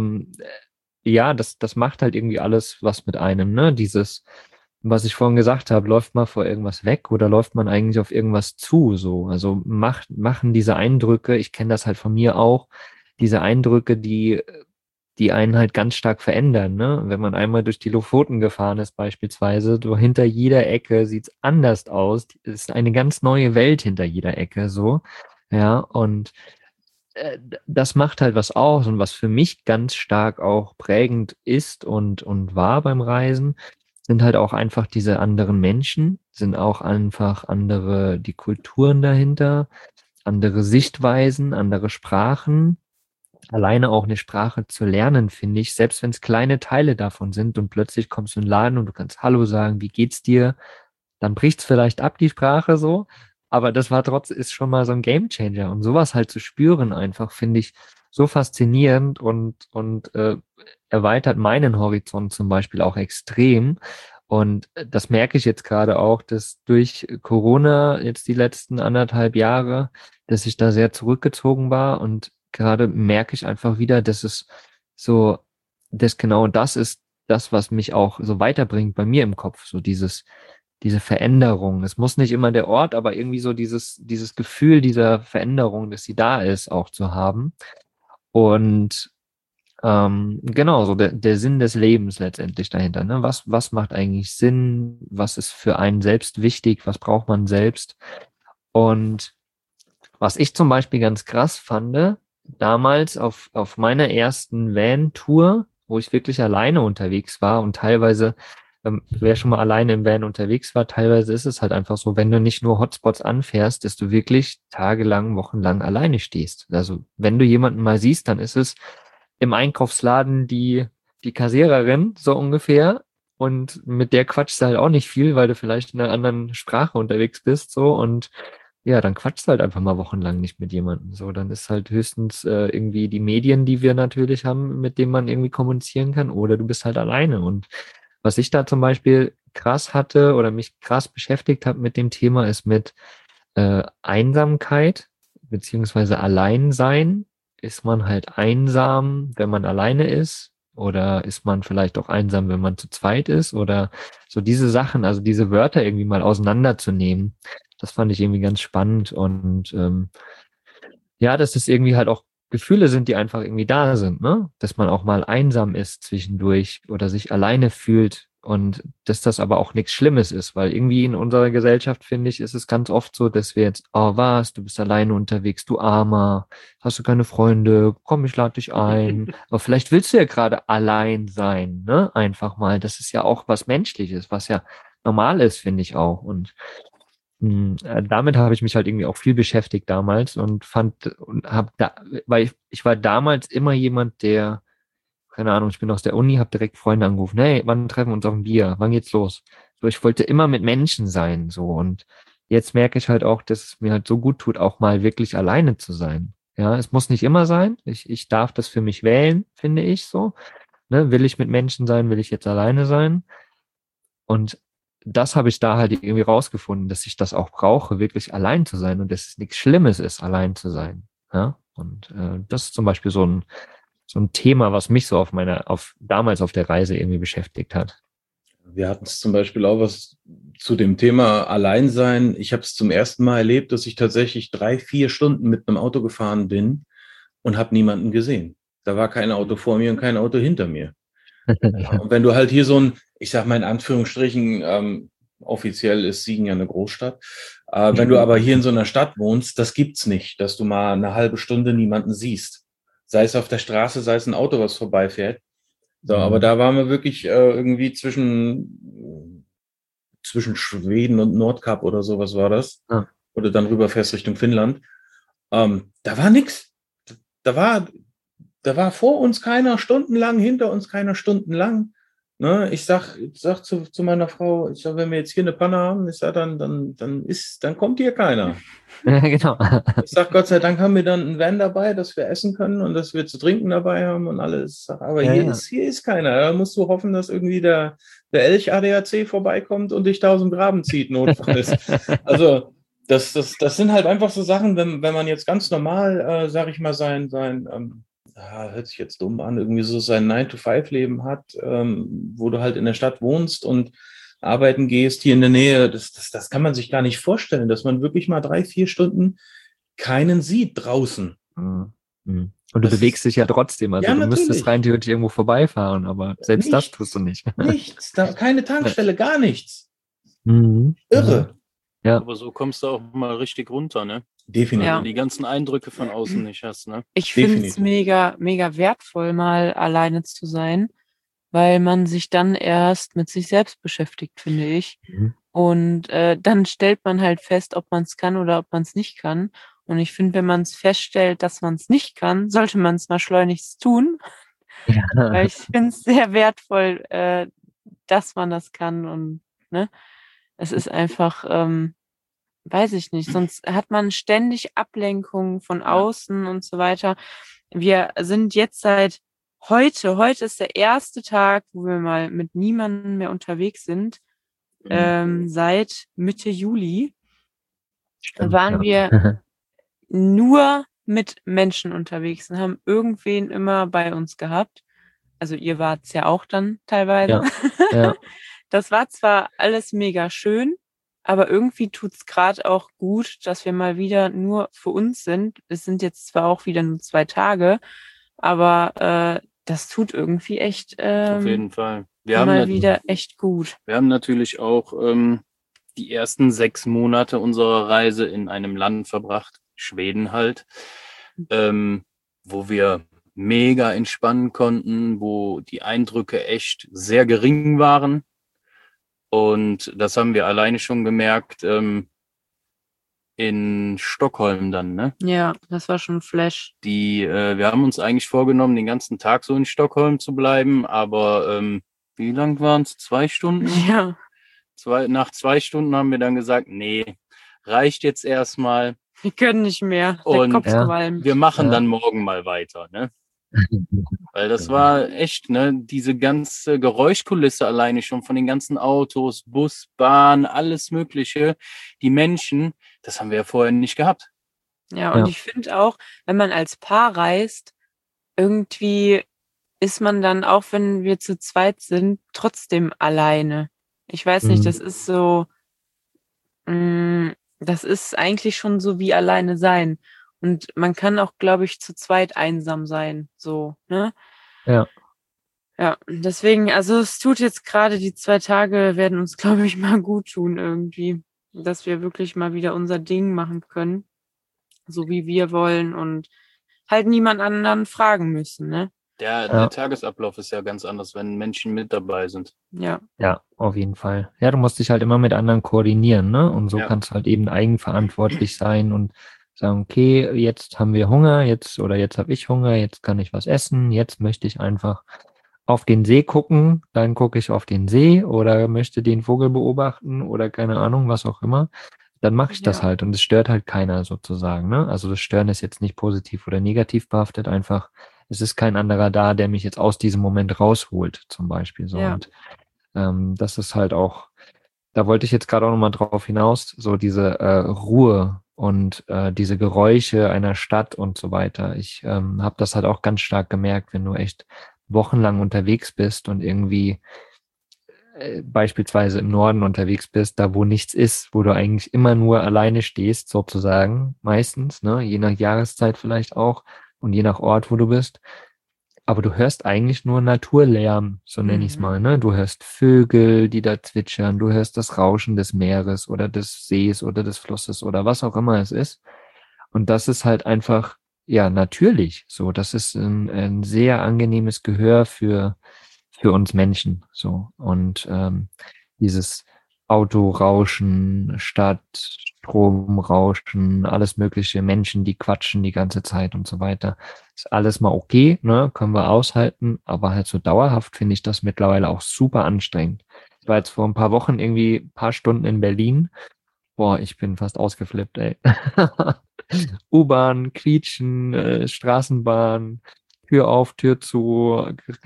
das macht halt irgendwie alles was mit einem, ne? Dieses, was ich vorhin gesagt habe, läuft man vor irgendwas weg oder läuft man eigentlich auf irgendwas zu, so? Also machen diese Eindrücke, ich kenne das halt von mir auch, diese Eindrücke, die einen halt ganz stark verändern, ne? Wenn man einmal durch die Lofoten gefahren ist beispielsweise, so hinter jeder Ecke sieht's anders aus. Es ist eine ganz neue Welt hinter jeder Ecke, so. Ja, und das macht halt was aus und was für mich ganz stark auch prägend ist und war beim Reisen, sind halt auch einfach diese anderen Menschen, sind auch einfach die Kulturen dahinter, andere Sichtweisen, andere Sprachen. Alleine auch eine Sprache zu lernen, finde ich, selbst wenn es kleine Teile davon sind und plötzlich kommst du in den Laden und du kannst Hallo sagen, wie geht's dir? Dann bricht's vielleicht ab, die Sprache so, aber das ist schon mal so ein Gamechanger und sowas halt zu spüren einfach, finde ich so faszinierend und erweitert meinen Horizont zum Beispiel auch extrem. Und das merke ich jetzt gerade auch, dass durch Corona jetzt die letzten 1,5 Jahre, dass ich da sehr zurückgezogen war und gerade merke ich einfach wieder, dass es so, dass genau das ist das, was mich auch so weiterbringt bei mir im Kopf, so diese Veränderung. Es muss nicht immer der Ort, aber irgendwie so dieses Gefühl dieser Veränderung, dass sie da ist, auch zu haben. Und Genau, so der Sinn des Lebens letztendlich dahinter. Ne? Was macht eigentlich Sinn? Was ist für einen selbst wichtig? Was braucht man selbst? Und was ich zum Beispiel ganz krass fand, damals auf meiner ersten Van-Tour, wo ich wirklich alleine unterwegs war und teilweise, wer schon mal alleine im Van unterwegs war, teilweise ist es halt einfach so, wenn du nicht nur Hotspots anfährst, dass du wirklich tagelang, wochenlang alleine stehst. Also wenn du jemanden mal siehst, dann ist es im Einkaufsladen die Kassiererin, so ungefähr. Und mit der quatschst du halt auch nicht viel, weil du vielleicht in einer anderen Sprache unterwegs bist, so. Und ja, dann quatschst du halt einfach mal wochenlang nicht mit jemandem. So, dann ist halt höchstens irgendwie die Medien, die wir natürlich haben, mit denen man irgendwie kommunizieren kann, oder du bist halt alleine. Und was ich da zum Beispiel krass hatte oder mich krass beschäftigt habe mit dem Thema, ist mit Einsamkeit beziehungsweise Alleinsein. Ist man halt einsam, wenn man alleine ist? Oder ist man vielleicht auch einsam, wenn man zu zweit ist? Oder so diese Sachen, also diese Wörter irgendwie mal auseinanderzunehmen. Das fand ich irgendwie ganz spannend. Und ja, dass es irgendwie halt auch Gefühle sind, die einfach irgendwie da sind, ne? Dass man auch mal einsam ist zwischendurch oder sich alleine fühlt und dass das aber auch nichts Schlimmes ist, weil irgendwie in unserer Gesellschaft, finde ich, ist es ganz oft so, dass wir jetzt, oh was, du bist alleine unterwegs, du Armer, hast du keine Freunde, komm, ich lade dich ein. Aber vielleicht willst du ja gerade allein sein, ne? Einfach mal. Das ist ja auch was Menschliches, was ja normal ist, finde ich auch. Und damit habe ich mich halt irgendwie auch viel beschäftigt damals und fand und habe da, weil ich war damals immer jemand, der, keine Ahnung, ich bin aus der Uni, habe direkt Freunde angerufen, hey, wann treffen wir uns auf ein Bier? Wann geht's los? So, ich wollte immer mit Menschen sein, so, und jetzt merke ich halt auch, dass es mir halt so gut tut, auch mal wirklich alleine zu sein. Ja, es muss nicht immer sein. Ich darf das für mich wählen, finde ich so. Ne? Will ich mit Menschen sein? Will ich jetzt alleine sein? Und das habe ich da halt irgendwie rausgefunden, dass ich das auch brauche, wirklich allein zu sein und dass es nichts Schlimmes ist, allein zu sein. Ja? Und das ist zum Beispiel so ein Thema, was mich so damals auf der Reise irgendwie beschäftigt hat. Wir hatten es zum Beispiel auch was zu dem Thema Alleinsein. Ich habe es zum ersten Mal erlebt, dass ich tatsächlich 3, 4 Stunden mit einem Auto gefahren bin und habe niemanden gesehen. Da war kein Auto vor mir und kein Auto hinter mir. Ja, und wenn du halt hier so ein, ich sag mal in Anführungsstrichen, offiziell ist Siegen ja eine Großstadt, wenn du aber hier in so einer Stadt wohnst, das gibt's nicht, dass du mal eine halbe Stunde niemanden siehst. Sei es auf der Straße, sei es ein Auto, was vorbeifährt. So, aber da waren wir wirklich irgendwie zwischen Schweden und Nordkap oder sowas war das. Ja. Oder dann rüberfährst Richtung Finnland. Da war nix. Da war vor uns keiner stundenlang, hinter uns keiner stundenlang. Ne? Ich sag zu meiner Frau, ich sag, wenn wir jetzt hier eine Panne haben, ich sag, dann kommt hier keiner. Ja, genau. Ich sag, Gott sei Dank haben wir dann einen Van dabei, dass wir essen können und dass wir zu trinken dabei haben und alles. Aber Ja, hier ja. ist keiner. Da musst du hoffen, dass irgendwie der Elch ADAC vorbeikommt und dich da aus dem Graben zieht, notfalls. Also, das sind halt einfach so Sachen, wenn man jetzt ganz normal, sag ich mal, hört sich jetzt dumm an, irgendwie so sein 9-to-5-Leben hat, wo du halt in der Stadt wohnst und arbeiten gehst, hier in der Nähe, das kann man sich gar nicht vorstellen, dass man wirklich mal 3, 4 Stunden keinen sieht draußen. Mhm. Und du bewegst dich ja trotzdem, also Ja, du müsstest natürlich. rein theoretisch irgendwo vorbeifahren, aber selbst das Nichts. tust du nicht. Nichts, keine Tankstelle, gar nichts. Mhm. Irre. Ja. Aber so kommst du auch mal richtig runter, ne? Definitiv. Ja. Wenn du die ganzen Eindrücke von außen nicht hast, ne? Ich finde es Definitiv. mega, mega wertvoll, mal alleine zu sein, weil man sich dann erst mit sich selbst beschäftigt, finde ich. Mhm. Und dann stellt man halt fest, ob man es kann oder ob man es nicht kann. Und ich finde, wenn man es feststellt, dass man es nicht kann, sollte man es mal schleunigst tun. Ja. Weil ich finde es sehr wertvoll, dass man das kann. Und ne, es ist einfach, weiß ich nicht, sonst hat man ständig Ablenkungen von außen und so weiter. Wir sind jetzt seit heute ist der erste Tag, wo wir mal mit niemandem mehr unterwegs sind. Seit Mitte Juli Stimmt, waren ja. wir nur mit Menschen unterwegs und haben irgendwen immer bei uns gehabt. Also ihr wart's ja auch dann teilweise. Ja, ja. Das war zwar alles mega schön, aber irgendwie tut's gerade auch gut, dass wir mal wieder nur für uns sind. Es sind jetzt zwar auch wieder nur 2 Tage, aber das tut irgendwie echt Auf jeden Fall. mal wieder echt gut. Wir haben natürlich auch die ersten 6 Monate unserer Reise in einem Land verbracht, Schweden halt, wo wir mega entspannen konnten, wo die Eindrücke echt sehr gering waren. Und das haben wir alleine schon gemerkt in Stockholm dann, ne? Ja, das war schon ein Flash. Wir haben uns eigentlich vorgenommen, den ganzen Tag so in Stockholm zu bleiben, aber wie lang waren es? 2 Stunden? Ja. Nach 2 Stunden haben wir dann gesagt, nee, reicht jetzt erstmal. Wir können nicht mehr. Der Und Kopf qualmt. wir machen dann morgen mal weiter, ne? Weil das war echt, ne, diese ganze Geräuschkulisse alleine schon von den ganzen Autos, Bus, Bahn, alles Mögliche, die Menschen, das haben wir ja vorher nicht gehabt. Ja, und Ja. ich finde auch, wenn man als Paar reist, irgendwie ist man dann, auch wenn wir zu zweit sind, trotzdem alleine. Ich weiß nicht, das ist so, das ist eigentlich schon so wie alleine sein. Und man kann auch, glaube ich, zu zweit einsam sein, so, ne? Ja. Ja, deswegen, also es tut jetzt gerade, die 2 Tage werden uns, glaube ich, mal gut tun irgendwie, dass wir wirklich mal wieder unser Ding machen können, so wie wir wollen und halt niemand anderen fragen müssen, ne? Der Tagesablauf ist ja ganz anders, wenn Menschen mit dabei sind. Ja, Ja, auf jeden Fall. Ja, du musst dich halt immer mit anderen koordinieren, ne? Und so Ja. kannst du halt eben eigenverantwortlich sein und sagen, okay, jetzt haben wir Hunger, jetzt habe ich Hunger, jetzt kann ich was essen, jetzt möchte ich einfach auf den See gucken, dann gucke ich auf den See oder möchte den Vogel beobachten oder keine Ahnung, was auch immer. Dann mache ich das Ja. halt und es stört halt keiner sozusagen, ne? Also das Stören ist jetzt nicht positiv oder negativ behaftet, einfach es ist kein anderer da, der mich jetzt aus diesem Moment rausholt, zum Beispiel so. Ja. Und das ist halt auch, da wollte ich jetzt gerade auch nochmal drauf hinaus, so diese Ruhe und diese Geräusche einer Stadt und so weiter. Ich habe das halt auch ganz stark gemerkt, wenn du echt wochenlang unterwegs bist und irgendwie beispielsweise im Norden unterwegs bist, da wo nichts ist, wo du eigentlich immer nur alleine stehst, sozusagen, meistens, ne, je nach Jahreszeit vielleicht auch und je nach Ort, wo du bist. Aber du hörst eigentlich nur Naturlärm, so nenne ich es mal, ne? Du hörst Vögel, die da zwitschern, du hörst das Rauschen des Meeres oder des Sees oder des Flusses oder was auch immer es ist. Und das ist halt einfach, ja, natürlich so. Das ist ein sehr angenehmes Gehör für uns Menschen, so. Und dieses Autorauschen, Stadt, Stromrauschen, alles mögliche, Menschen, die quatschen die ganze Zeit und so weiter. Ist alles mal okay, ne, können wir aushalten, aber halt so dauerhaft finde ich das mittlerweile auch super anstrengend. Ich war jetzt vor ein paar Wochen irgendwie ein paar Stunden in Berlin. Boah, ich bin fast ausgeflippt, ey. U-Bahn, Quietschen, Straßenbahn, Tür auf, Tür zu,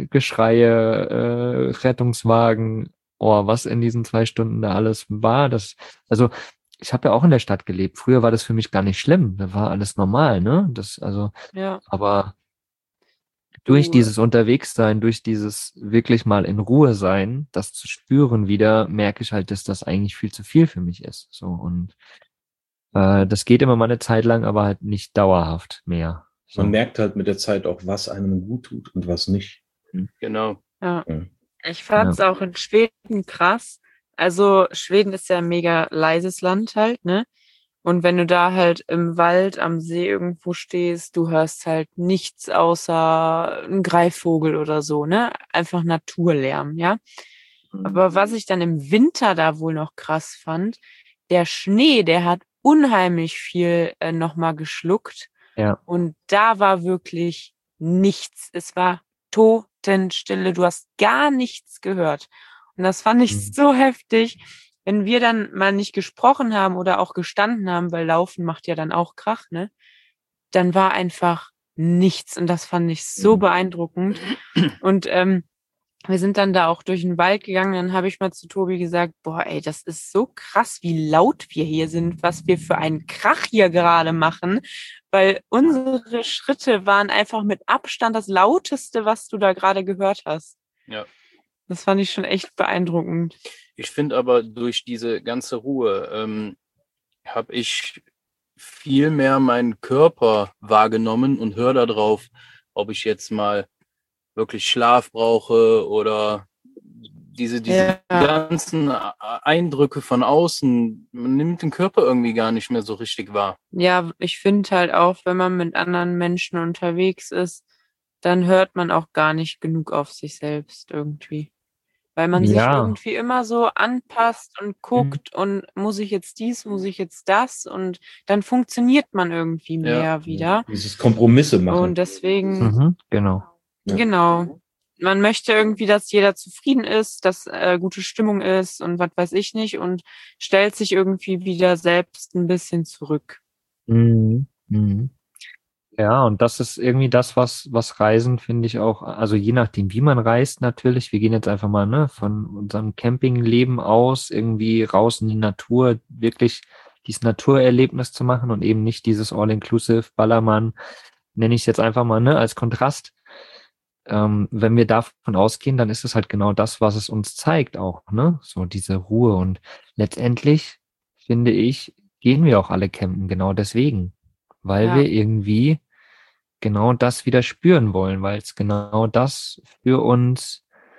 Geschreie, Rettungswagen. Oh, was in diesen 2 Stunden da alles war, also ich habe ja auch in der Stadt gelebt. Früher war das für mich gar nicht schlimm. Da war alles normal, ne? Ja. Aber durch Du- dieses Unterwegssein, durch dieses wirklich mal in Ruhe sein, das zu spüren wieder, merke ich halt, dass das eigentlich viel zu viel für mich ist. So und das geht immer mal eine Zeit lang, aber halt nicht dauerhaft mehr. So. Man merkt halt mit der Zeit auch, was einem gut tut und was nicht. Genau. Ja. Ja. Ich fand's auch in Schweden krass. Also Schweden ist ja ein mega leises Land halt, ne? Und wenn du da halt im Wald am See irgendwo stehst, du hörst halt nichts außer ein Greifvogel oder so, ne? Einfach Naturlärm, ja? Aber was ich dann im Winter da wohl noch krass fand, der Schnee, der hat unheimlich viel nochmal geschluckt. Ja. Und da war wirklich nichts. Es war Totenstille. Du hast gar nichts gehört. Und das fand ich so heftig, wenn wir dann mal nicht gesprochen haben oder auch gestanden haben, weil Laufen macht ja dann auch Krach, ne? Dann war einfach nichts. Und das fand ich so beeindruckend. Und wir sind dann da auch durch den Wald gegangen, dann habe ich mal zu Tobi gesagt, boah, ey, das ist so krass, wie laut wir hier sind, was wir für einen Krach hier gerade machen, weil unsere Schritte waren einfach mit Abstand das Lauteste, was du da gerade gehört hast. Ja. Das fand ich schon echt beeindruckend. Ich finde aber, durch diese ganze Ruhe habe ich viel mehr meinen Körper wahrgenommen und höre darauf, ob ich jetzt mal wirklich Schlaf brauche oder diese ganzen Eindrücke von außen, man nimmt den Körper irgendwie gar nicht mehr so richtig wahr. Ja, ich finde halt auch, wenn man mit anderen Menschen unterwegs ist, dann hört man auch gar nicht genug auf sich selbst irgendwie. Weil man sich irgendwie immer so anpasst und guckt und muss ich jetzt dies, muss ich jetzt das und dann funktioniert man irgendwie mehr wieder. Dieses Kompromisse machen. Und deswegen, genau. Genau. Man möchte irgendwie, dass jeder zufrieden ist, dass gute Stimmung ist und was weiß ich nicht und stellt sich irgendwie wieder selbst ein bisschen zurück. Mhm. Mhm. Ja, und das ist irgendwie das, was Reisen, finde ich auch, also je nachdem, wie man reist natürlich, wir gehen jetzt einfach mal von unserem Campingleben aus, irgendwie raus in die Natur, wirklich dieses Naturerlebnis zu machen und eben nicht dieses All-Inclusive Ballermann, nenne ich es jetzt einfach mal, als Kontrast. Wenn wir davon ausgehen, dann ist es halt genau das, was es uns zeigt auch, so diese Ruhe und letztendlich, finde ich, gehen wir auch alle campen, genau deswegen, weil wir irgendwie genau das wieder spüren wollen, weil es genau das für uns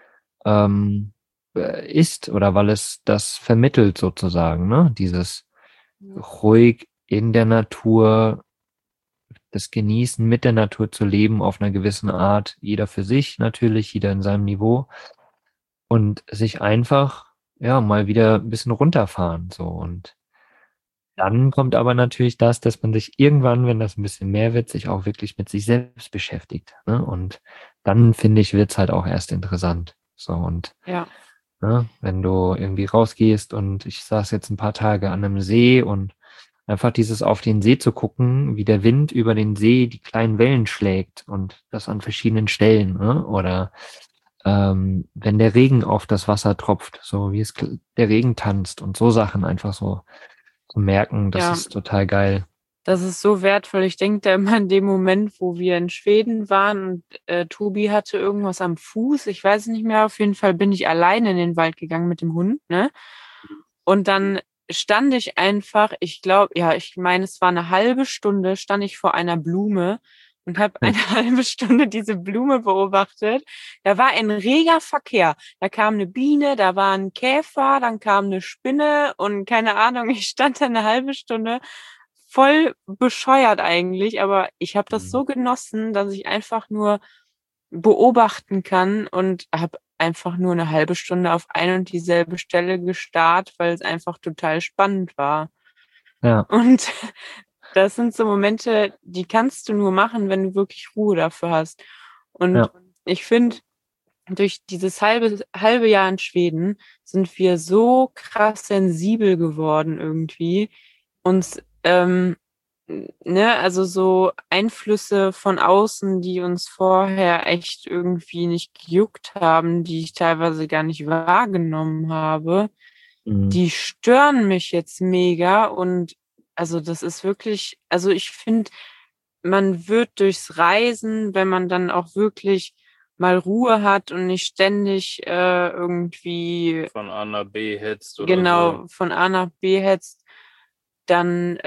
ist oder weil es das vermittelt sozusagen, dieses ruhig in der Natur, das Genießen mit der Natur zu leben auf einer gewissen Art, jeder für sich natürlich, jeder in seinem Niveau und sich einfach mal wieder ein bisschen runterfahren so und dann kommt aber natürlich das, dass man sich irgendwann, wenn das ein bisschen mehr wird, sich auch wirklich mit sich selbst beschäftigt. Ne? Und dann, finde ich, wird's halt auch erst interessant. So und wenn du irgendwie rausgehst und ich saß jetzt ein paar Tage an einem See und einfach dieses auf den See zu gucken, wie der Wind über den See die kleinen Wellen schlägt und das an verschiedenen Stellen. Ne? Oder wenn der Regen auf das Wasser tropft, so wie der Regen tanzt und so Sachen einfach so zu merken, das ist total geil. Das ist so wertvoll. Ich denke da immer an den Moment, wo wir in Schweden waren und Tobi hatte irgendwas am Fuß. Ich weiß es nicht mehr. Auf jeden Fall bin ich alleine in den Wald gegangen mit dem Hund, ne? Und dann stand ich einfach, ich meine, es war eine halbe Stunde, stand ich vor einer Blume und habe eine halbe Stunde diese Blume beobachtet. Da war ein reger Verkehr. Da kam eine Biene, da war ein Käfer, dann kam eine Spinne und keine Ahnung, ich stand da eine halbe Stunde voll bescheuert eigentlich, aber ich habe das so genossen, dass ich einfach nur beobachten kann und habe einfach nur eine halbe Stunde auf ein und dieselbe Stelle gestarrt, weil es einfach total spannend war. Ja. Und das sind so Momente, die kannst du nur machen, wenn du wirklich Ruhe dafür hast. Und ich finde, durch dieses halbe Jahr in Schweden sind wir so krass sensibel geworden irgendwie. Uns, also so Einflüsse von außen, die uns vorher echt irgendwie nicht gejuckt haben, die ich teilweise gar nicht wahrgenommen habe, die stören mich jetzt mega und also das ist wirklich, also ich finde, man wird durchs Reisen, wenn man dann auch wirklich mal Ruhe hat und nicht ständig irgendwie von A nach B hetzt oder so. von A nach B hetzt, dann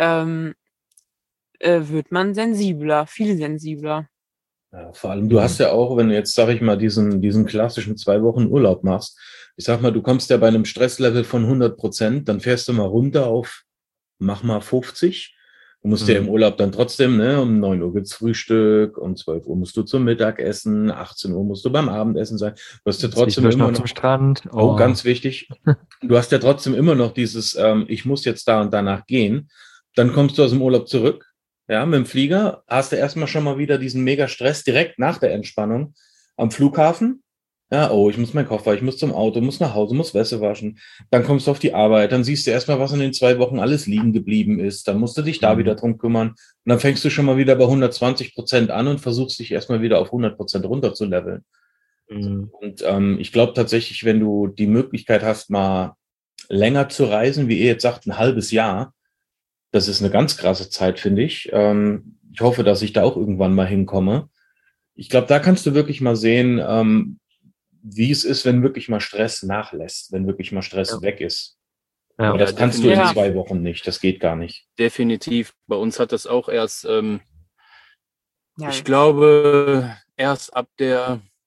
wird man sensibler, viel sensibler. Ja, vor allem, du hast ja auch, wenn du jetzt, sag ich mal, diesen klassischen 2 Wochen Urlaub machst, ich sag mal, du kommst ja bei einem Stresslevel von 100%, dann fährst du mal runter auf, mach mal 50. Du musst ja im Urlaub dann trotzdem, um 9 Uhr gibt's Frühstück, um 12 Uhr musst du zum Mittagessen, 18 Uhr musst du beim Abendessen sein. Du hast ja trotzdem immer noch zum Strand. Oh, ganz wichtig. Du hast ja trotzdem immer noch dieses, ich muss jetzt da und danach gehen. Dann kommst du aus dem Urlaub zurück. Ja, mit dem Flieger hast du erstmal schon mal wieder diesen Mega-Stress direkt nach der Entspannung am Flughafen. Ja, ich muss meinen Koffer, ich muss zum Auto, muss nach Hause, muss Wäsche waschen. Dann kommst du auf die Arbeit, dann siehst du erstmal, was in den 2 Wochen alles liegen geblieben ist. Dann musst du dich da wieder drum kümmern. Und dann fängst du schon mal wieder bei 120% an und versuchst dich erstmal wieder auf 100% runter zu leveln. Und ich glaube tatsächlich, wenn du die Möglichkeit hast, mal länger zu reisen, wie ihr jetzt sagt, ein halbes Jahr, das ist eine ganz krasse Zeit, finde ich. Ich hoffe, dass ich da auch irgendwann mal hinkomme. Ich glaube, da kannst du wirklich mal sehen, wie es ist, wenn wirklich mal Stress nachlässt, wenn wirklich mal Stress weg ist. Ja. Aber das kannst du in 2 Wochen nicht. Das geht gar nicht. Definitiv. Bei uns hat das auch erst, ich glaube, erst ab der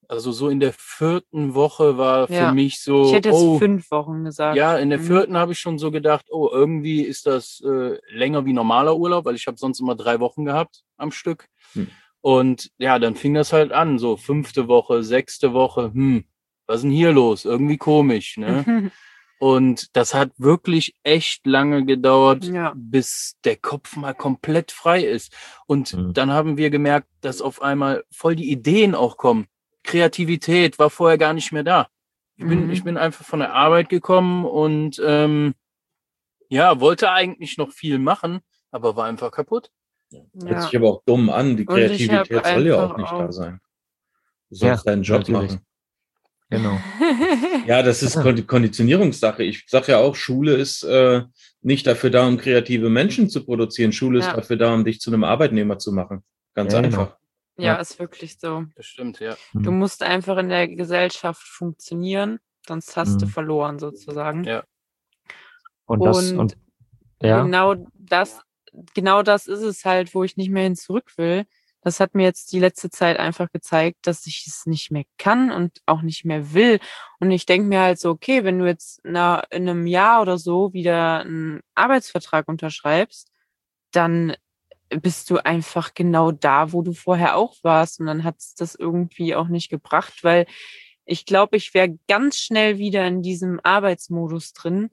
Also so in der 4. Woche war für Ja. mich so, Ich hätte jetzt 5 Wochen gesagt. ja, in der 4. habe ich schon so gedacht, irgendwie ist das länger wie normaler Urlaub, weil ich habe sonst immer 3 Wochen gehabt am Stück. Und ja, dann fing das halt an, so 5. Woche, 6. Woche, was ist denn hier los? Irgendwie komisch, ne? Und das hat wirklich echt lange gedauert, Ja. bis der Kopf mal komplett frei ist. Und dann haben wir gemerkt, dass auf einmal voll die Ideen auch kommen. Kreativität war vorher gar nicht mehr da. Ich bin einfach von der Arbeit gekommen und wollte eigentlich noch viel machen, aber war einfach kaputt. Hört sich aber auch dumm an. Die Und ich hab Kreativität soll ja auch einfach nicht auch- da sein. Du sollst deinen Job natürlich. machen. Genau. Ja, das ist Konditionierungssache. Ich sage ja auch, Schule ist nicht dafür da, um kreative Menschen zu produzieren. Schule ist Ja. dafür da, um dich zu einem Arbeitnehmer zu machen. Ganz Ja, genau. einfach. Ja, Ja. ist wirklich so. Das stimmt, ja. Du musst einfach in der Gesellschaft funktionieren, sonst hast du verloren sozusagen. Ja. Und ja. Genau das ist es halt, wo ich nicht mehr hin zurück will. Das hat mir jetzt die letzte Zeit einfach gezeigt, dass ich es nicht mehr kann und auch nicht mehr will. Und ich denke mir halt so, okay, wenn du jetzt in einem Jahr oder so wieder einen Arbeitsvertrag unterschreibst, dann bist du einfach genau da, wo du vorher auch warst. Und dann hat es das irgendwie auch nicht gebracht, weil ich glaube, ich wäre ganz schnell wieder in diesem Arbeitsmodus drin.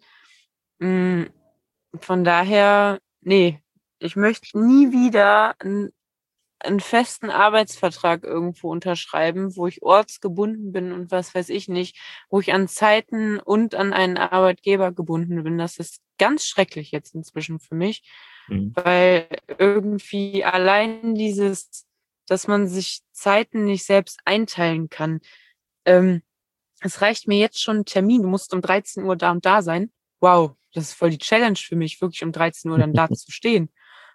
Von daher, nee, ich möchte nie wieder einen festen Arbeitsvertrag irgendwo unterschreiben, wo ich ortsgebunden bin und was weiß ich nicht, wo ich an Zeiten und an einen Arbeitgeber gebunden bin. Das ist ganz schrecklich jetzt inzwischen für mich, weil irgendwie allein dass man sich Zeiten nicht selbst einteilen kann. Es reicht mir jetzt schon ein Termin, du musst um 13 Uhr da und da sein. Wow, das ist voll die Challenge für mich, wirklich um 13 Uhr dann da zu stehen.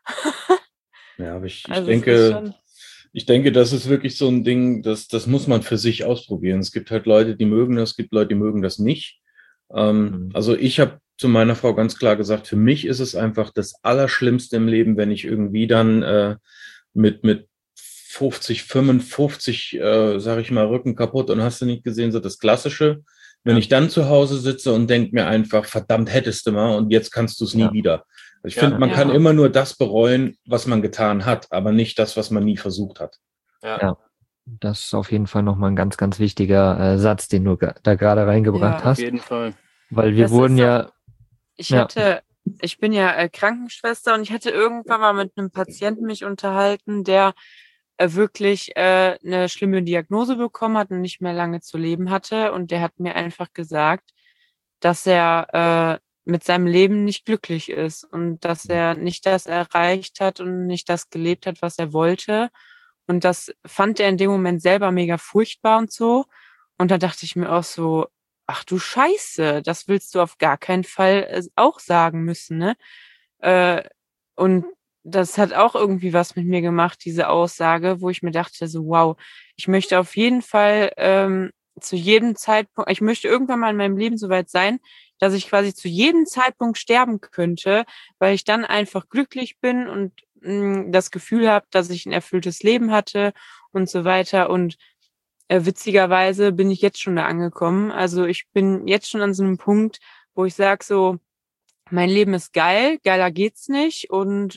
Ja, aber ich Also denke, das ist wirklich so ein Ding, das muss man für sich ausprobieren. Es gibt halt Leute, die mögen das, es gibt Leute, die mögen das nicht. Also ich habe zu meiner Frau ganz klar gesagt, für mich ist es einfach das Allerschlimmste im Leben, wenn ich irgendwie dann mit 50, 55, sage ich mal, Rücken kaputt und hast du nicht gesehen, so das Klassische. Wenn ich dann zu Hause sitze und denke mir einfach, verdammt, hättest du mal und jetzt kannst du es nie wieder. Ich finde, man kann immer nur das bereuen, was man getan hat, aber nicht das, was man nie versucht hat. Ja. Das ist auf jeden Fall nochmal ein ganz, ganz wichtiger Satz, den du da gerade reingebracht hast. Auf jeden Fall. Weil wir wurden ja... Ich bin ja Krankenschwester und ich hatte irgendwann mal mit einem Patienten mich unterhalten, der wirklich eine schlimme Diagnose bekommen hat und nicht mehr lange zu leben hatte. Und der hat mir einfach gesagt, dass er mit seinem Leben nicht glücklich ist und dass er nicht das erreicht hat und nicht das gelebt hat, was er wollte. Und das fand er in dem Moment selber mega furchtbar und so. Und da dachte ich mir auch so, ach du Scheiße, das willst du auf gar keinen Fall auch sagen müssen, ne? Und das hat auch irgendwie was mit mir gemacht, diese Aussage, wo ich mir dachte so, wow, ich möchte auf jeden Fall zu jedem Zeitpunkt, ich möchte irgendwann mal in meinem Leben so weit sein, dass ich quasi zu jedem Zeitpunkt sterben könnte, weil ich dann einfach glücklich bin und das Gefühl habe, dass ich ein erfülltes Leben hatte und so weiter. Und witzigerweise bin ich jetzt schon da angekommen. Also ich bin jetzt schon an so einem Punkt, wo ich sage so, mein Leben ist geil, geiler geht's nicht. Und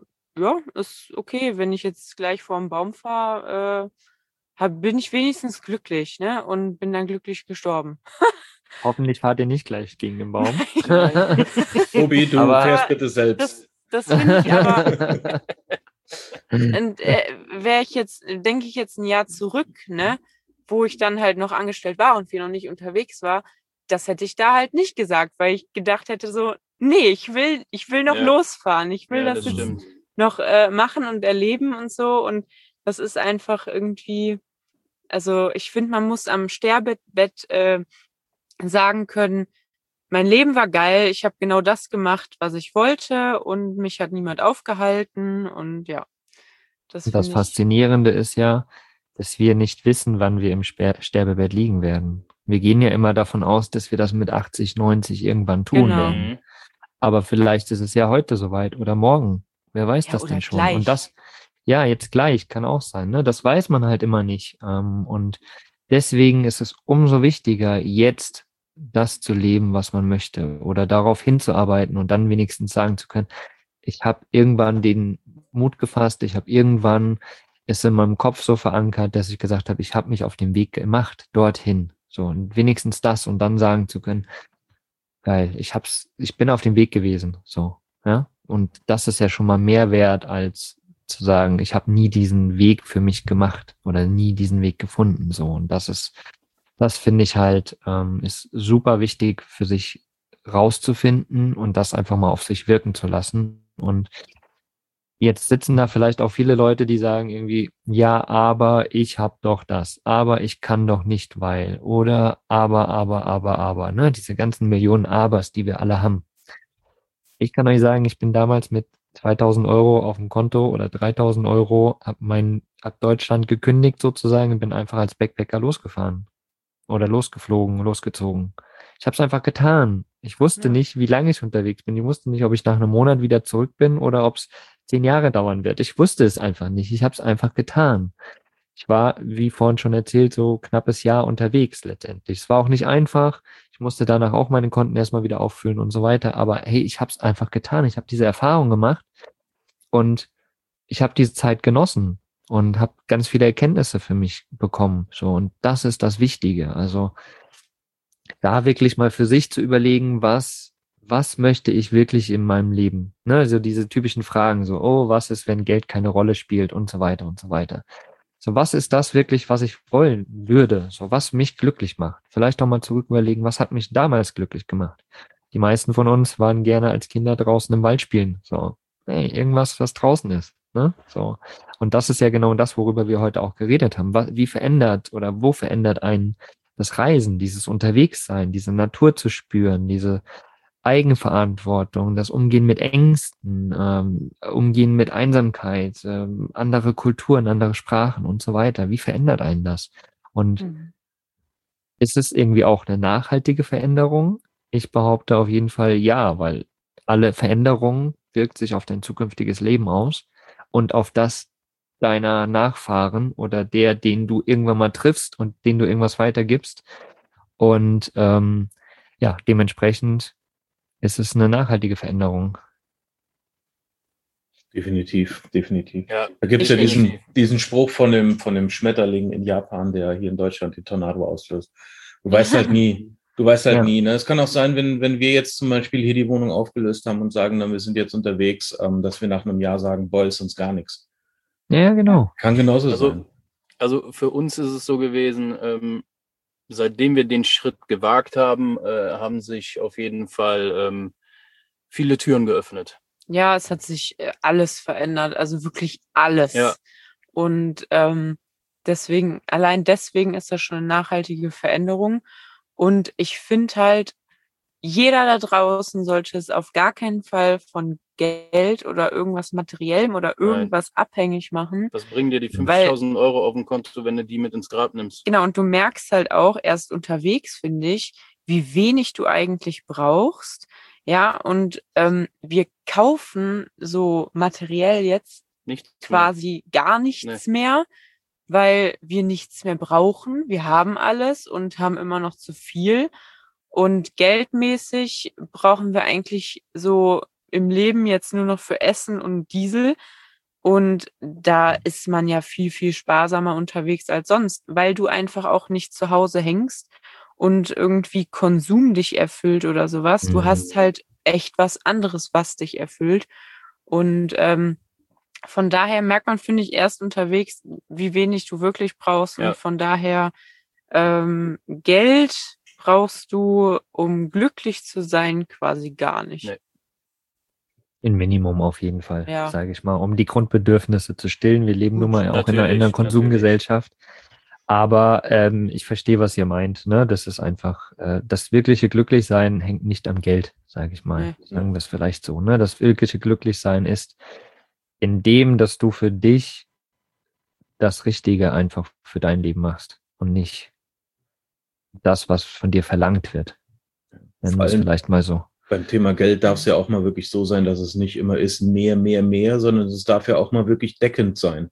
ist okay, wenn ich jetzt gleich vor dem Baum fahre, bin ich wenigstens glücklich, ne? Und bin dann glücklich gestorben. Hoffentlich fahrt ihr nicht gleich gegen den Baum. Tobi, du fährst bitte selbst. Das finde ich aber. Und denke ich jetzt ein Jahr zurück, ne, wo ich dann halt noch angestellt war und wir noch nicht unterwegs war, das hätte ich da halt nicht gesagt, weil ich gedacht hätte so, nee, ich will noch losfahren, ich will das jetzt noch machen und erleben und so. Und das ist einfach irgendwie, also ich finde, man muss am Sterbebett sagen können, mein Leben war geil, ich habe genau das gemacht, was ich wollte und mich hat niemand aufgehalten und ja. Das Faszinierende ist ja, dass wir nicht wissen, wann wir im Sterbebett liegen werden. Wir gehen ja immer davon aus, dass wir das mit 80, 90 irgendwann tun werden. Aber vielleicht ist es ja heute soweit oder morgen. Wer weiß das denn schon? Gleich. Und das, ja, jetzt gleich kann auch sein. Ne? Das weiß man halt immer nicht. Und deswegen ist es umso wichtiger, jetzt das zu leben, was man möchte oder darauf hinzuarbeiten und dann wenigstens sagen zu können, ich habe irgendwann den Mut gefasst, ich habe irgendwann es in meinem Kopf so verankert, dass ich gesagt habe, ich habe mich auf den Weg gemacht, dorthin. So, und wenigstens das und dann sagen zu können, geil, ich bin auf dem Weg gewesen. So, ja. Und das ist ja schon mal mehr wert, als zu sagen, ich habe nie diesen Weg für mich gemacht oder nie diesen Weg gefunden. So, und das finde ich halt, ist super wichtig für sich rauszufinden und das einfach mal auf sich wirken zu lassen. Und jetzt sitzen da vielleicht auch viele Leute, die sagen irgendwie, ja, aber ich habe doch das, aber ich kann doch nicht, weil, oder aber, ne? Diese ganzen Millionen Abers, die wir alle haben. Ich kann euch sagen, ich bin damals mit 2.000 Euro auf dem Konto oder 3.000 Euro, hab Deutschland gekündigt sozusagen und bin einfach als Backpacker losgefahren oder losgeflogen, losgezogen. Ich habe es einfach getan. Ich wusste nicht, wie lange ich unterwegs bin. Ich wusste nicht, ob ich nach einem Monat wieder zurück bin oder ob es 10 Jahre dauern wird. Ich wusste es einfach nicht. Ich habe es einfach getan. Ich war, wie vorhin schon erzählt, so knappes Jahr unterwegs letztendlich. Es war auch nicht einfach. Ich musste danach auch meine Konten erstmal wieder auffüllen und so weiter. Aber hey, ich habe es einfach getan. Ich habe diese Erfahrung gemacht und ich habe diese Zeit genossen und habe ganz viele Erkenntnisse für mich bekommen. So, und das ist das Wichtige. Also da wirklich mal für sich zu überlegen, was möchte ich wirklich in meinem Leben? Ne, also diese typischen Fragen, so, oh, was ist, wenn Geld keine Rolle spielt und so weiter und so weiter. So, was ist das wirklich, was ich wollen würde? So, was mich glücklich macht? Vielleicht auch mal zurück überlegen, was hat mich damals glücklich gemacht? Die meisten von uns waren gerne als Kinder draußen im Wald spielen. So, hey, irgendwas, was draußen ist. Ne? So. Und das ist ja genau das, worüber wir heute auch geredet haben. Wie verändert oder wo verändert einen das Reisen, dieses Unterwegssein, diese Natur zu spüren, diese Eigenverantwortung, das Umgehen mit Ängsten, Umgehen mit Einsamkeit, andere Kulturen, andere Sprachen und so weiter. Wie verändert einen das? Und ist es irgendwie auch eine nachhaltige Veränderung? Ich behaupte auf jeden Fall ja, weil alle Veränderung wirkt sich auf dein zukünftiges Leben aus und auf das deiner Nachfahren oder der, den du irgendwann mal triffst und den du irgendwas weitergibst. Und ja, dementsprechend ist es eine nachhaltige Veränderung. Definitiv. Ja, Da gibt es ja diesen Spruch von dem Schmetterling in Japan, der hier in Deutschland die Tornado auslöst. Du weißt halt nie. Ne? Es kann auch sein, wenn wir jetzt zum Beispiel hier die Wohnung aufgelöst haben und sagen, wir sind jetzt unterwegs, dass wir nach einem Jahr sagen, boah, ist uns gar nichts. Ja, genau. Kann genauso sein. Also für uns ist es so gewesen, seitdem wir den Schritt gewagt haben, haben sich auf jeden Fall viele Türen geöffnet. Ja, es hat sich alles verändert, also wirklich alles. Ja. Und allein deswegen ist das schon eine nachhaltige Veränderung. Und ich finde halt, jeder da draußen sollte es auf gar keinen Fall von Geld oder irgendwas Materiellem oder irgendwas abhängig machen. Was bringen dir die 5.000 Euro auf dem Konto, wenn du die mit ins Grab nimmst? Genau, und du merkst halt auch erst unterwegs, finde ich, wie wenig du eigentlich brauchst. Ja, und wir kaufen so materiell jetzt quasi gar nichts mehr, weil wir nichts mehr brauchen. Wir haben alles und haben immer noch zu viel. Und geldmäßig brauchen wir eigentlich so im Leben jetzt nur noch für Essen und Diesel. Und da ist man ja viel, viel sparsamer unterwegs als sonst, weil du einfach auch nicht zu Hause hängst und irgendwie Konsum dich erfüllt oder sowas. Du hast halt echt was anderes, was dich erfüllt. Und von daher merkt man, finde ich, erst unterwegs, wie wenig du wirklich brauchst. Und von daher Geld brauchst du, um glücklich zu sein, quasi gar nicht. Nee. Ein Minimum auf jeden Fall, sage ich mal, um die Grundbedürfnisse zu stillen. Wir leben nun mal auch in einer Konsumgesellschaft. Aber ich verstehe, was ihr meint. Ne? Das ist einfach, das wirkliche Glücklichsein hängt nicht am Geld, sage ich mal. Sagen wir es vielleicht so. Ne? Das wirkliche Glücklichsein ist in dem, dass du für dich das Richtige einfach für dein Leben machst und nicht das, was von dir verlangt wird. Nennen wir es vielleicht mal so. Beim Thema Geld darf es ja auch mal wirklich so sein, dass es nicht immer ist mehr, sondern es darf ja auch mal wirklich deckend sein.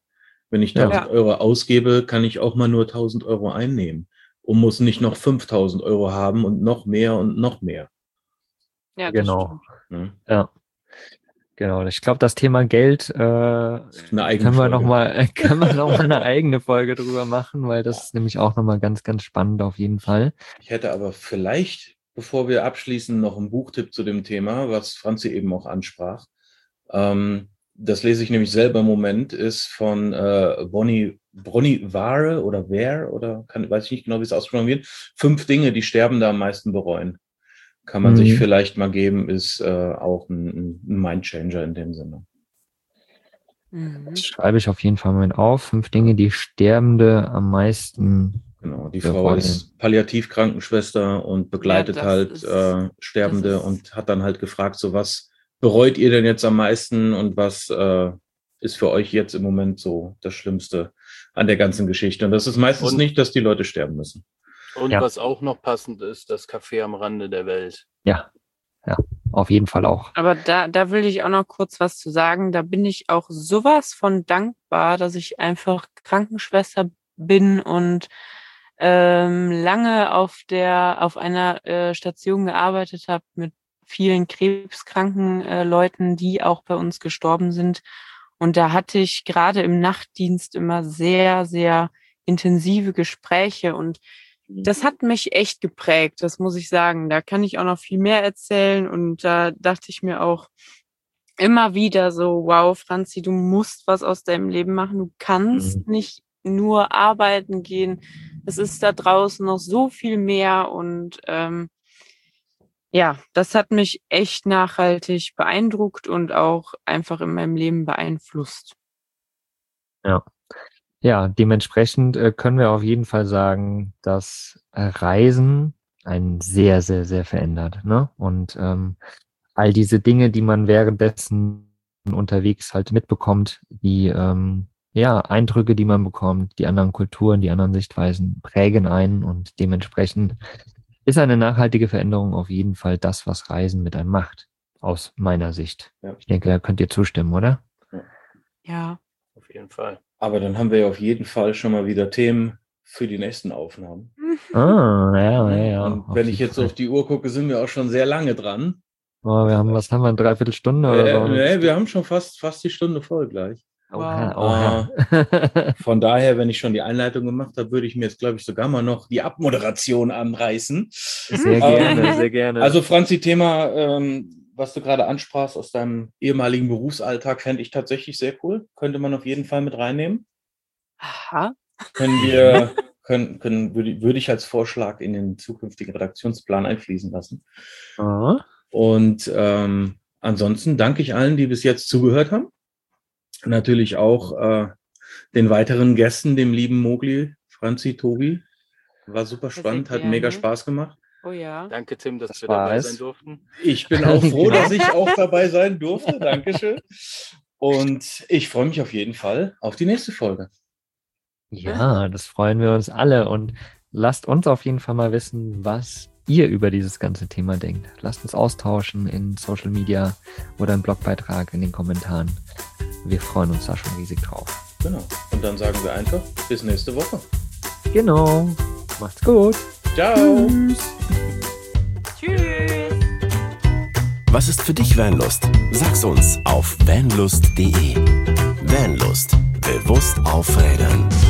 Wenn ich 1.000 Euro ausgebe, kann ich auch mal nur 1.000 Euro einnehmen und muss nicht noch 5.000 Euro haben und noch mehr und noch mehr. Ja, Genau. Ne? Ja. Genau. Ich glaube, das Thema Geld Eine eigene können wir Folge. noch mal eine eigene Folge drüber machen, weil das ist nämlich auch nochmal ganz, ganz spannend auf jeden Fall. Ich hätte aber vielleicht, bevor wir abschließen, noch einen Buchtipp zu dem Thema, was Franzi eben auch ansprach. Das lese ich nämlich selber im Moment, ist von Bonnie Ware oder Ware oder weiß ich nicht genau, wie es ausgesprochen wird. 5 Dinge, die Sterbende am meisten bereuen. Kann man sich vielleicht mal geben, ist auch ein Mindchanger in dem Sinne. Das schreibe ich auf jeden Fall mal auf. 5 Dinge, die Sterbende am meisten. Genau, die Frau ist Palliativkrankenschwester und begleitet Sterbende und hat dann halt gefragt, so was bereut ihr denn jetzt am meisten und was ist für euch jetzt im Moment so das Schlimmste an der ganzen Geschichte? Und das ist meistens nicht, dass die Leute sterben müssen. Und was auch noch passend ist, das Café am Rande der Welt. Ja, auf jeden Fall auch. Aber da will ich auch noch kurz was zu sagen. Da bin ich auch sowas von dankbar, dass ich einfach Krankenschwester bin und lange auf einer Station gearbeitet habe mit vielen krebskranken Leuten, die auch bei uns gestorben sind. Und da hatte ich gerade im Nachtdienst immer sehr, sehr intensive Gespräche und das hat mich echt geprägt, das muss ich sagen. Da kann ich auch noch viel mehr erzählen und da dachte ich mir auch immer wieder so, wow, Franzi, du musst was aus deinem Leben machen. Du kannst nicht nur arbeiten gehen. Es ist da draußen noch so viel mehr und das hat mich echt nachhaltig beeindruckt und auch einfach in meinem Leben beeinflusst. Ja, dementsprechend können wir auf jeden Fall sagen, dass Reisen einen sehr, sehr, sehr verändert. Ne? Und all diese Dinge, die man währenddessen unterwegs halt mitbekommt, die Eindrücke, die man bekommt, die anderen Kulturen, die anderen Sichtweisen prägen einen und dementsprechend ist eine nachhaltige Veränderung auf jeden Fall das, was Reisen mit einem macht, aus meiner Sicht. Ja. Ich denke, da könnt ihr zustimmen, oder? Ja. Auf jeden Fall. Aber dann haben wir ja auf jeden Fall schon mal wieder Themen für die nächsten Aufnahmen. Ja. Und wenn ich jetzt auf die Uhr gucke, sind wir auch schon sehr lange dran. Was haben wir, eine Dreiviertelstunde? Oder so? Nee, wir haben schon fast die Stunde voll gleich. Wow. Von daher, wenn ich schon die Einleitung gemacht habe, würde ich mir jetzt, glaube ich, sogar mal noch die Abmoderation anreißen. Sehr gerne, sehr gerne. Also Franzi, Thema, was du gerade ansprachst aus deinem ehemaligen Berufsalltag, fände ich tatsächlich sehr cool. Könnte man auf jeden Fall mit reinnehmen. Aha. Würde ich als Vorschlag in den zukünftigen Redaktionsplan einfließen lassen. Aha. Und ansonsten danke ich allen, die bis jetzt zugehört haben. Natürlich auch den weiteren Gästen, dem lieben Mogli, Franzi, Tobi. War super spannend, hat mega Spaß gemacht. Oh ja. Danke, Tim, dass wir dabei sein durften. Ich bin auch froh, dass ich auch dabei sein durfte. Dankeschön. Und ich freue mich auf jeden Fall auf die nächste Folge. Ja, das freuen wir uns alle. Und lasst uns auf jeden Fall mal wissen, was ihr über dieses ganze Thema denkt. Lasst uns austauschen in Social Media oder im Blogbeitrag, in den Kommentaren. Wir freuen uns da schon riesig drauf. Genau. Und dann sagen wir einfach bis nächste Woche. Genau. Macht's gut. Ciao. Tschüss. Was ist für dich Vanlust? Sag's uns auf vanlust.de. Vanlust. Bewusst aufrädern.